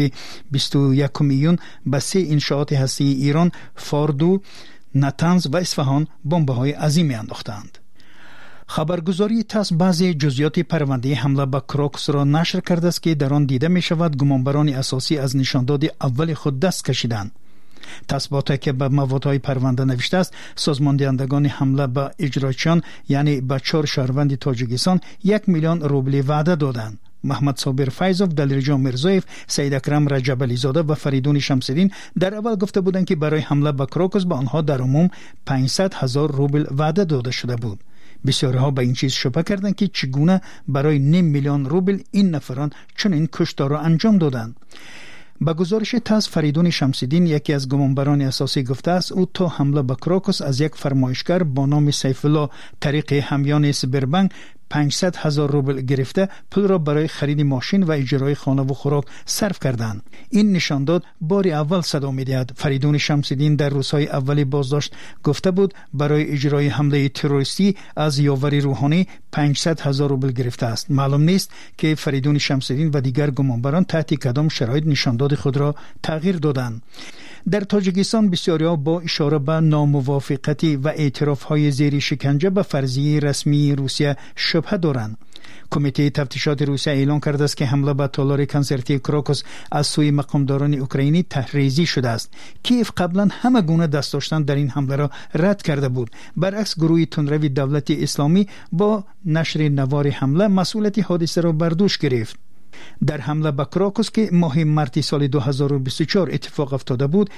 21 ایون به 3 انشآت هسته‌ای ایران، فاردو، نتنز و اصفهان بمب‌های عظیمی انداختند. خبرگزاری تاس بعضی جزئیات پرونده حمله به کراکس را نشر کرده است که در آن دیده می شود گمانبران اساسی از نشانداد اول خود دست کشیدند. تاس با تکیه به موادهای پرونده نوشته است سازمان دهندگان حمله به اجراچیان یعنی به 4 شهروند تاجیکستان 1 میلیون روبل وعده دادند. محمد صابر فیضوف، دلیرجان میرزایف، سید اکرم رجبلی زاده و فریدون شمس‌الدین در اول گفته بودند که برای حمله به کراکس به آنها در عموم 500,000 روبل وعده داده شده بود. بسیارها به این چیز شبهه کردند که چگونه برای 9 میلیون روبل این نفران چنین کشتار را انجام دادند. با گزارش تاس فریدون شمس‌الدین یکی از گمانبران اساسی گفته است او تا حمله به کراکس از یک فرمایشگر با نام سیف الله طریق همیان سبربنک 500,000 روبل گرفته پول را برای خرید ماشین و اجرای خانه و خوراک صرف کردند. این نشانداد بار اول صدا می‌دهد. فریدون شمس‌الدین در روزهای اولی بازداشت گفته بود برای اجرای حمله تروریستی از یاوری روحانی 500,000 روبل گرفته است. معلوم نیست که فریدون شمس‌الدین و دیگر گمانبران تحت کدام شرایط نشانداد خود را تغییر دادند. در تاجیکستان بسیاری‌ها با اشاره به ناموافقتی و اعتراف‌های زیر شکنجه به فرضیه رسمی روسیه شبهه دارند. کمیته تفتیشات روسیه اعلام کرده است که حمله به تالار کنسرتی کراکوس از سوی مقامداران اوکراینی تحریزی شده است. کیف قبلا همه گونه دست داشتن در این حمله را رد کرده بود. برعکس گروه تندروی دولت اسلامی با نشر نوار حمله مسئولیت حادثه را بر دوش گرفت. در حمله به کراکوس که ماه مارس سال 2024 اتفاق افتاده بود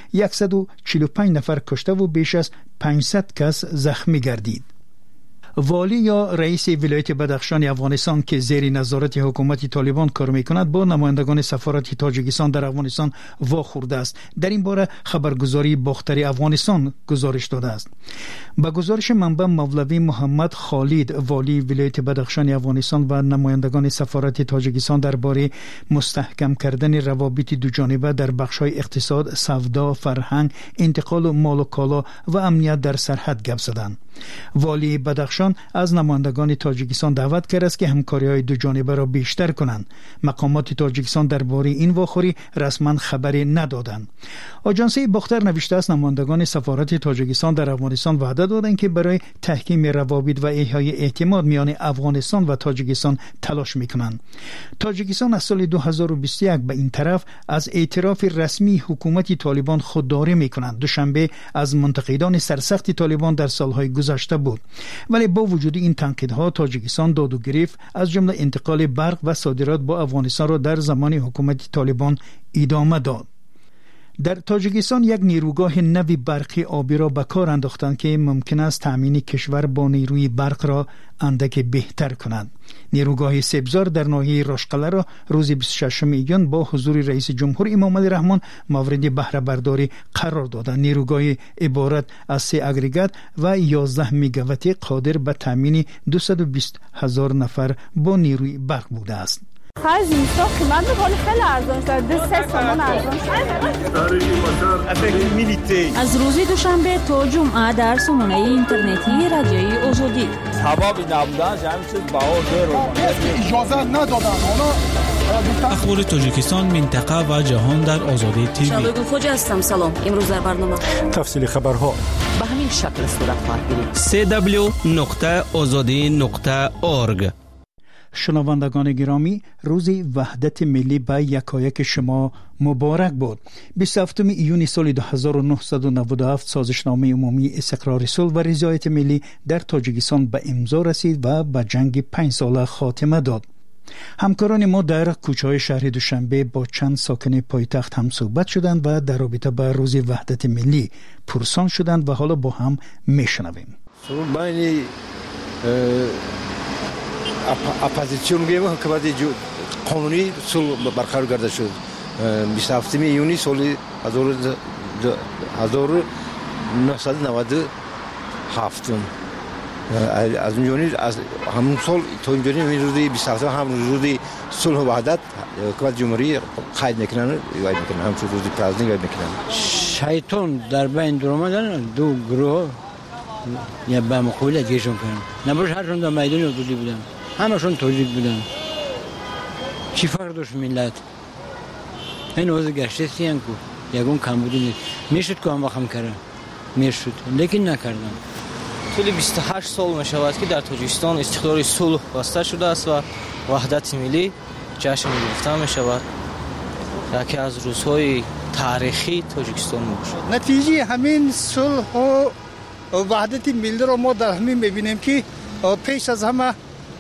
145 نفر کشته و بیش از 500 کس زخمی گردید. والی یا رئیس ولایت بدخشان افغانستان که زیر نظارت حکومت طالبان کار میکند با نمایندگان سفارت تاجیکستان در افغانستان واخورده است. در این باره خبرگزاری باختری افغانستان گزارش داده است. با گزارش منبع مولوی محمد خالد والی ولایت بدخشان افغانستان و نمایندگان سفارت تاجیکستان درباره مستحکم کردن روابط دوجانبه در بخش‌های اقتصاد، سودا، فرهنگ، انتقال و مال و کالا و امنیت در سرحد گپ زدند. والی بدخشان از نمایندگان تاجیکستان دعوت کرد است که همکاری‌های دوجانبه را بیشتر کنند. مقامات تاجیکستان درباره این واخوری رسما خبری ندادند. آژانس باختر نوشته است نمایندگان سفارت تاجیکستان در افغانستان وعده دادند که برای تحکیم روابط و احیای اعتماد میان افغانستان و تاجیکستان تلاش میکنند. تاجیکستان از سال 2021 به این طرف از اعتراف رسمی حکومت طالبان خودداری میکنند. دوشنبه از منتقدان سرسخت طالبان در سالهای گذشته بود. ولی با وجود این تنقیدها تاجیکستان داد و گرفت از جمله انتقال برق و صادرات با افغانستان را در زمان حکومت طالبان ادامه داد. در تاجیکستان یک نیروگاه نوی برقی آبی را به کار انداختند که ممکن است تامین کشور با نیروی برق را اندک بهتر کند. نیروگاه سبزار در ناحیه راشقله را روز 26 ایون با حضور رئیس جمهور امام علی رحمان مورد بهره برداری قرار دادند. نیروگاه عبارت از 3 اگریگات و 11 میگاوات قادر به تامین 220,000 نفر با نیروی برق بوده است. خرج نیستا قیمت ولی خیلی ارزان شد 3 تومان ارزان شد. از روز دوشنبه تا جمعه در سامانه اینترنتی رادیوی آزادی سبب نبودن همین چیز بهار اجازه ندادن اخبار تاجیکستان منطقه و جهان در آزادی تیوی. شادو خوجا هستم. سلام. امروز در برنامه تفصیل خبرها به همین شکل صورت خواهد گرفت. www.azadi.org. شنوندگان گرامی، روز وحدت ملی به یکایک شما مبارک بود. 27 ایون سال 2997 سازشنامه عمومی استقرار صلح و رضایت ملی در تاجیکستان به امضا رسید و به جنگ 5 ساله خاتمه داد. همکاران ما در کوچه‌های شهر دوشنبه با چند ساکن پایتخت هم صحبت شدند و در رابطه با روز وحدت ملی پرسان شدند و حالا با هم میشنویم. بین اپوزیسیون گیم حکومت قانونی صلح برقرار گردیده شد. 27 ایونی سال 1997 از اونجایی از همون سال تا اینجوری روزی 27 هم روزی صلح و وحدت حکومت جمهوری قید میکنن و میکنن هم روزی پرازنگ میکنن. شیطان در بین درآمدن دو گروه یا به مقابل جیشون کردن. نباش هرشون در میدان حدودی بودن. همشون تاجیک بودن. چی فرق داشت ملت؟ این وضع گشته سیان کو یکون کمبودی نیست. میشد که هم وقت کردن. میشد لیکن نکردن. طول 28 سال می شود که در تاجیکستان استقرار صلح بسته شده است و وحدت ملی جشن گرفته می شود. یکی از روزهای تاریخی تاجیکستان میباشد. نتیجه همین صلح و وحدت ملی را ما در همین میبینیم که پیش از همه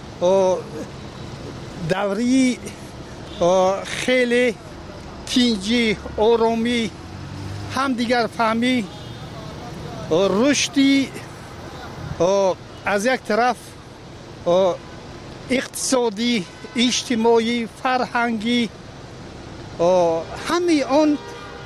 دوری خیلی تینجی آرامی همدیگر فهمی رشدی از یک طرف اقتصادی اجتماعی فرهنگی همه آن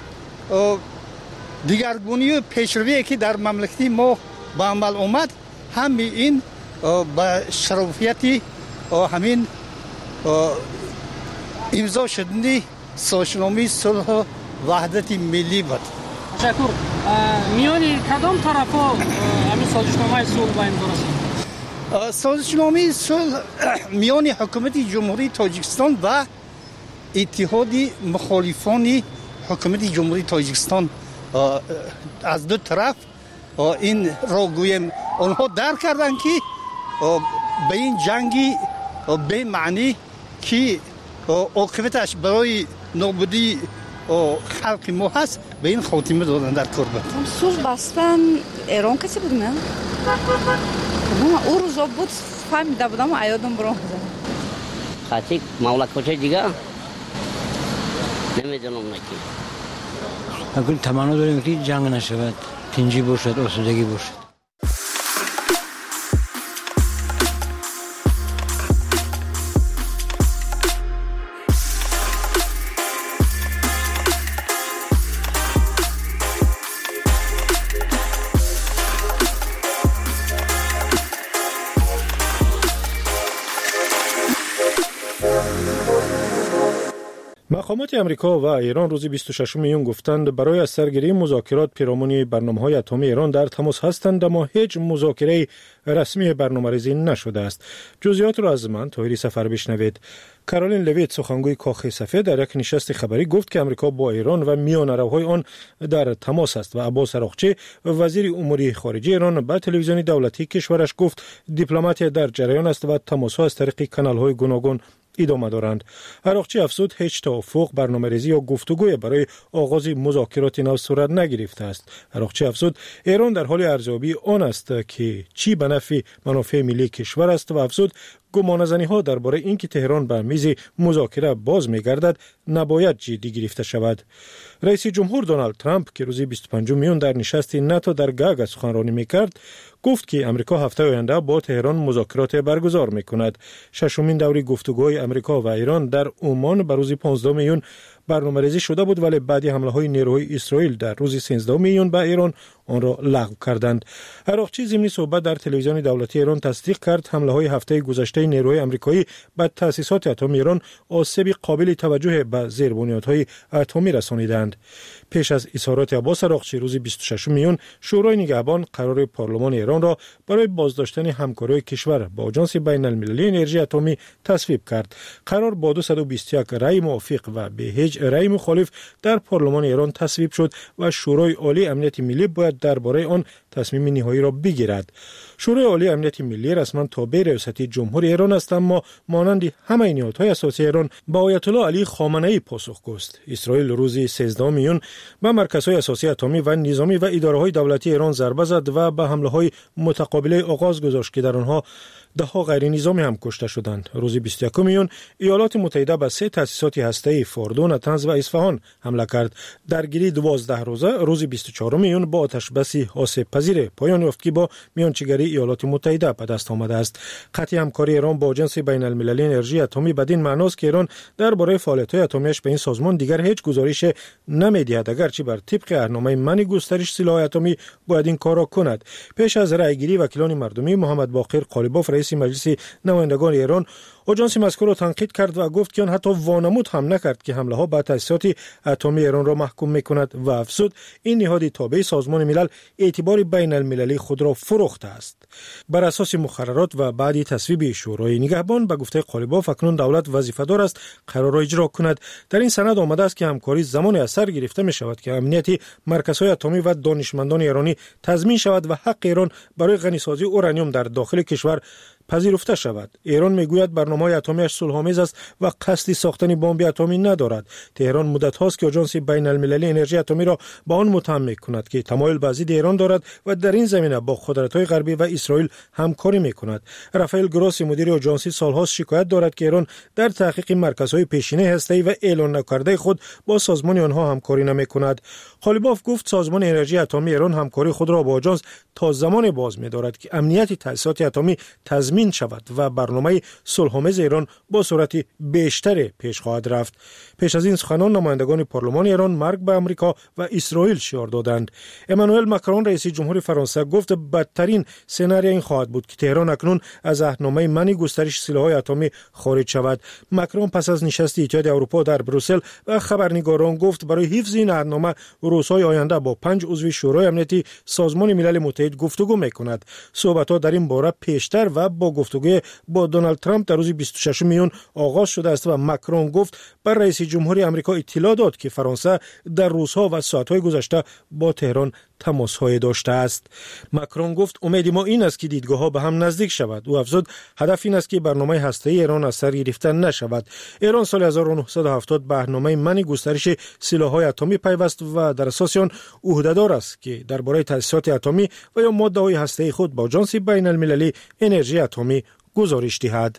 دیگرگونی و پیشروی که در مملکت ما به عمل آمد همه این به شرافیتی همین امضا شدنی سازشنامه صلح و وحدت ملی بود. تشکر. میان کدام طرفا همین سازشنامه صلح به امضا رسید؟ سازشنامه صلح میان حکومت جمهوری تاجیکستان و اتحاد مخالفان حکومت جمهوری تاجیکستان از دو طرف این را گویم آنها درک کردند که به این جنگی به معنی که عاقبتش برای نابودی خلق ما هست به این خاتمه دادن در کار بود. صلح بستن ایران کسی بود نه؟ او روزا بود فهمیده بودم و ایادم برام خاطی مملکت دیگه نمیدونم نکی. اگر تمنا داریم که جنگ نشود، تنجی باشد، آسودگی باشد. مقامات امریکا و ایران روز 26 ایون گفتند برای از سرگیری مذاکرات پیرامون برنامه‌های اتمی ایران در تماس هستند، اما هیچ مذاکره رسمی برنامه‌ریزی نشده است. جزئیات را از من طاهری سفر بشنوید. کارولین لویت سخنگوی کاخ سفید در یک نشست خبری گفت که امریکا با ایران و میانه‌روهای آن در تماس است و عباس اراغچی وزیر امور خارجه ایران به تلویزیون دولتی کشورش گفت دیپلماتی در جریان است و تماس‌ها از طریق کانال‌های گوناگون ادامه دارند. اراغچی افزود هیچ توافق، برنامه‌ریزی یا گفتگوی برای آغاز مذاکرات نو صورت نگرفته است. اراغچی افزود ایران در حال ارزیابی آن است که چی به نفع منافع ملی کشور است و افزود گمانه‌زنی‌ها درباره اینکه تهران به میز مذاکره باز می‌گردد نباید جدی گرفته شود. رئیس جمهور دونالد ترامپ که روز 25 میون در نشست ناتو در گاگ سخنرانی می‌کرد، گفت که امریکا هفته آینده با تهران مذاکرات برگزار می‌کند. ششمین دوره گفتگوهای امریکا و ایران در عمان به روز 15 میون برنامه‌ریزی شده بود، ولی بعد حمله‌های نیروهای اسرائیل در روز 13 میلیون به ایران آن را لغو کردند. عراقچی ضمن صحبت در تلویزیون دولتی ایران تصدیق کرد حمله‌های هفته گذشته نیروهای آمریکایی به تأسیسات اتمی ایران آسیب قابل توجه به زیربنیادهای اتمی رسانیدند. پیش از اظهارات عباس عراقچی روز 26 میلیون، شورای نگهبان قرار پارلمان ایران را برای بازداشتن همکاری کشور با آژانس بین المللی انرژی اتمی تصویب کرد. قرار با 221 رأی موافق و به هیچ رأی مخالف در پارلمان ایران تصویب شد و شورای عالی امنیت ملی باید درباره آن تصمیم نهایی را بگیرد. شورای عالی امنیت ملی رسما تابع ریاست جمهوری ایران است، اما مانند همه نهادهای اساسی ایران با آیت الله علی خامنه‌ای پاسخگو است. اسرائیل روز 13 میلیون به مرکزهای اساسی اتمی و نظامی و اداره‌های دولتی ایران ضربه زد و به حمله‌های متقابله آغاز گذاشت که در آنها ده‌ها غیر نظامی هم کشته شدند. روز 21 میلیون ایالات متحده به 3 تأسیسات هسته‌ای فوردو، نتنز و اصفهان حمله کرد. درگیری 12 روزه روز 24 میلیون با آتش‌بسی آسیب پذیر پایان یافت که با میانجیگری ایالات متحده به دست آمده است. قطع همکاری ایران با آژانس بین المللی انرژی اتمی بدین معناست که ایران درباره فعالیت‌های اتمیش به این سازمان دیگر هیچ گزارش نمی‌دهد، اگرچه بر طبق برنامه منع گسترش سلاح اتمی باید این کار را کند. پیش از رأیگیری وکیلان مردمی محمد باقر قالیباف رئیس مجلس نمایندگان ایران آژانس مذکور را تنقید کرد و گفت که آن حتی وانمود هم نکرد که حمله ها به تأسیسات اتمی ایران را محکوم می‌کند و افزود این نهاد تابع سازمان ملل اعتبار بین المللی خود را فروخته است. بر اساس مقررات و بعد تصویب شورای نگهبان به گفته قالیباف اکنون دولت وظیفه‌دار است قرار را اجرا کند. در این سند آمده است که همکاری زمان از سر گرفته می شود که امنیت مرکزهای اتمی و دانشمندان ایرانی تضمین شود و حق ایران برای غنیسازی اورانیوم در داخل کشور پذیرفته شود. ایران میگوید برنامه اتمیش صلح‌آمیز است و قصد ساختن بمب اتمی ندارد. تهران مدت هاست که آژانس بین المللی انرژی اتمی را با آن متهم می‌کند که تمایل به ضد ایران دارد و در این زمینه با قدرت‌های غربی و اسرائیل همکاری می‌کند. رافائل گروسی مدیر آژانس سال‌هاست شکایت دارد که ایران در تحقیق مرکزهای پیشینه هسته‌ای و اعلان نکرده خود با سازمان آنها همکاری نمی‌کند. قالیباف گفت سازمان انرژی اتمی ایران همکاری خود را با آژانس تا زمان باز می‌دارد که امنیت تأسیسات اتمی تضمین شود و برنامه صلح‌آمیز ایران با سرعت بیشتر پیش خواهد رفت. پیش از این سخنان نمایندگان پارلمان ایران مرگ به آمریکا و اسرائیل شعار دادند. امانوئل ماکرون رئیس جمهور فرانسه گفت بدترین سناریو این خواهد بود که تهران اکنون از عهدنامه منع گسترش سلاح‌های اتمی خارج شود. ماکرون پس از نشست اتحاد اروپا در بروسل و خبرنگاران گفت برای حفظ این عهدنامه روزهای آینده با 5 عضو شورای امنیتی سازمان ملل متحد گفتگو می‌کند. صحبت‌ها در این باره پیشتر و با گفتگو با دونالد ترامپ در روز 26 میلیون آغاز شده است و ماکرون گفت بر رئیس جمهوری آمریکا اطلاع داد که فرانسه در روزها و ساعت‌های گذشته با تهران تماس‌های داشته است. ماکرون گفت امید ما این است که دیدگاه‌ها به هم نزدیک شود. او افزود هدف این است که برنامه هسته‌ای ایران از سر گرفته نشود. ایران سال 1970 به برنامه منع گسترش سلاح‌های اتمی پیوست و در اساس آن عهده‌دار است که درباره تأسیسات اتمی و یا ماده‌های هسته‌ای خود با آژانس بین المللی انرژی اتمی گزارش دهد.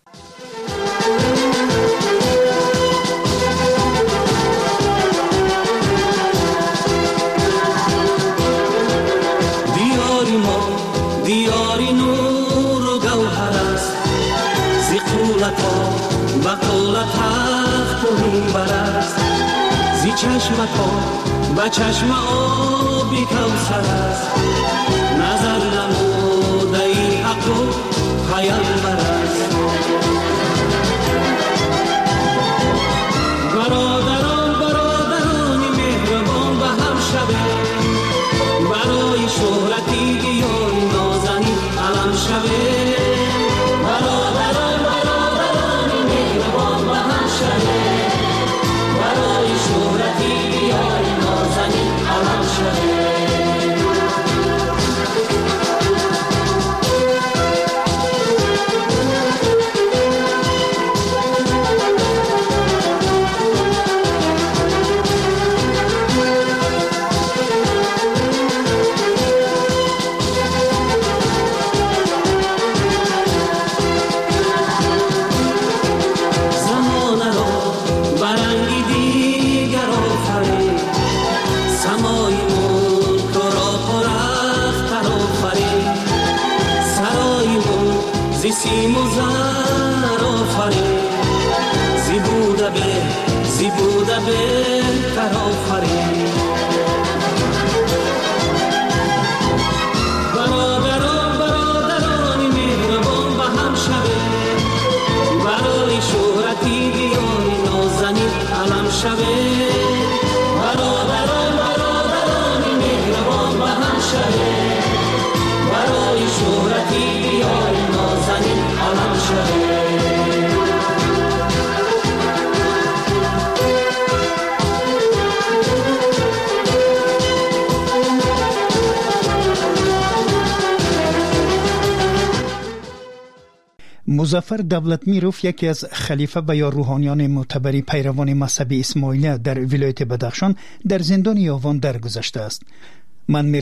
دیاری نور و گوهر است زی قولتا و قولت تخت و میبر است زی چشمتا و چشم آبی کوثر است نظر نموده ای حق و پیامبر است برادران مهربان به هم شبه برای شهرتی دیاری نازنی علم شبه برادران مهربان به هم شبه برای شهرتی دیاری نازنی علم شبه سیم و زر آفرین زی بوده به مظفر دولتمیروف یکی از خلیفه و یا روحانیان معتبر پیروان مذهب اسماعیلیه در ولایت بدخشان در زندان یاوان درگذشته است.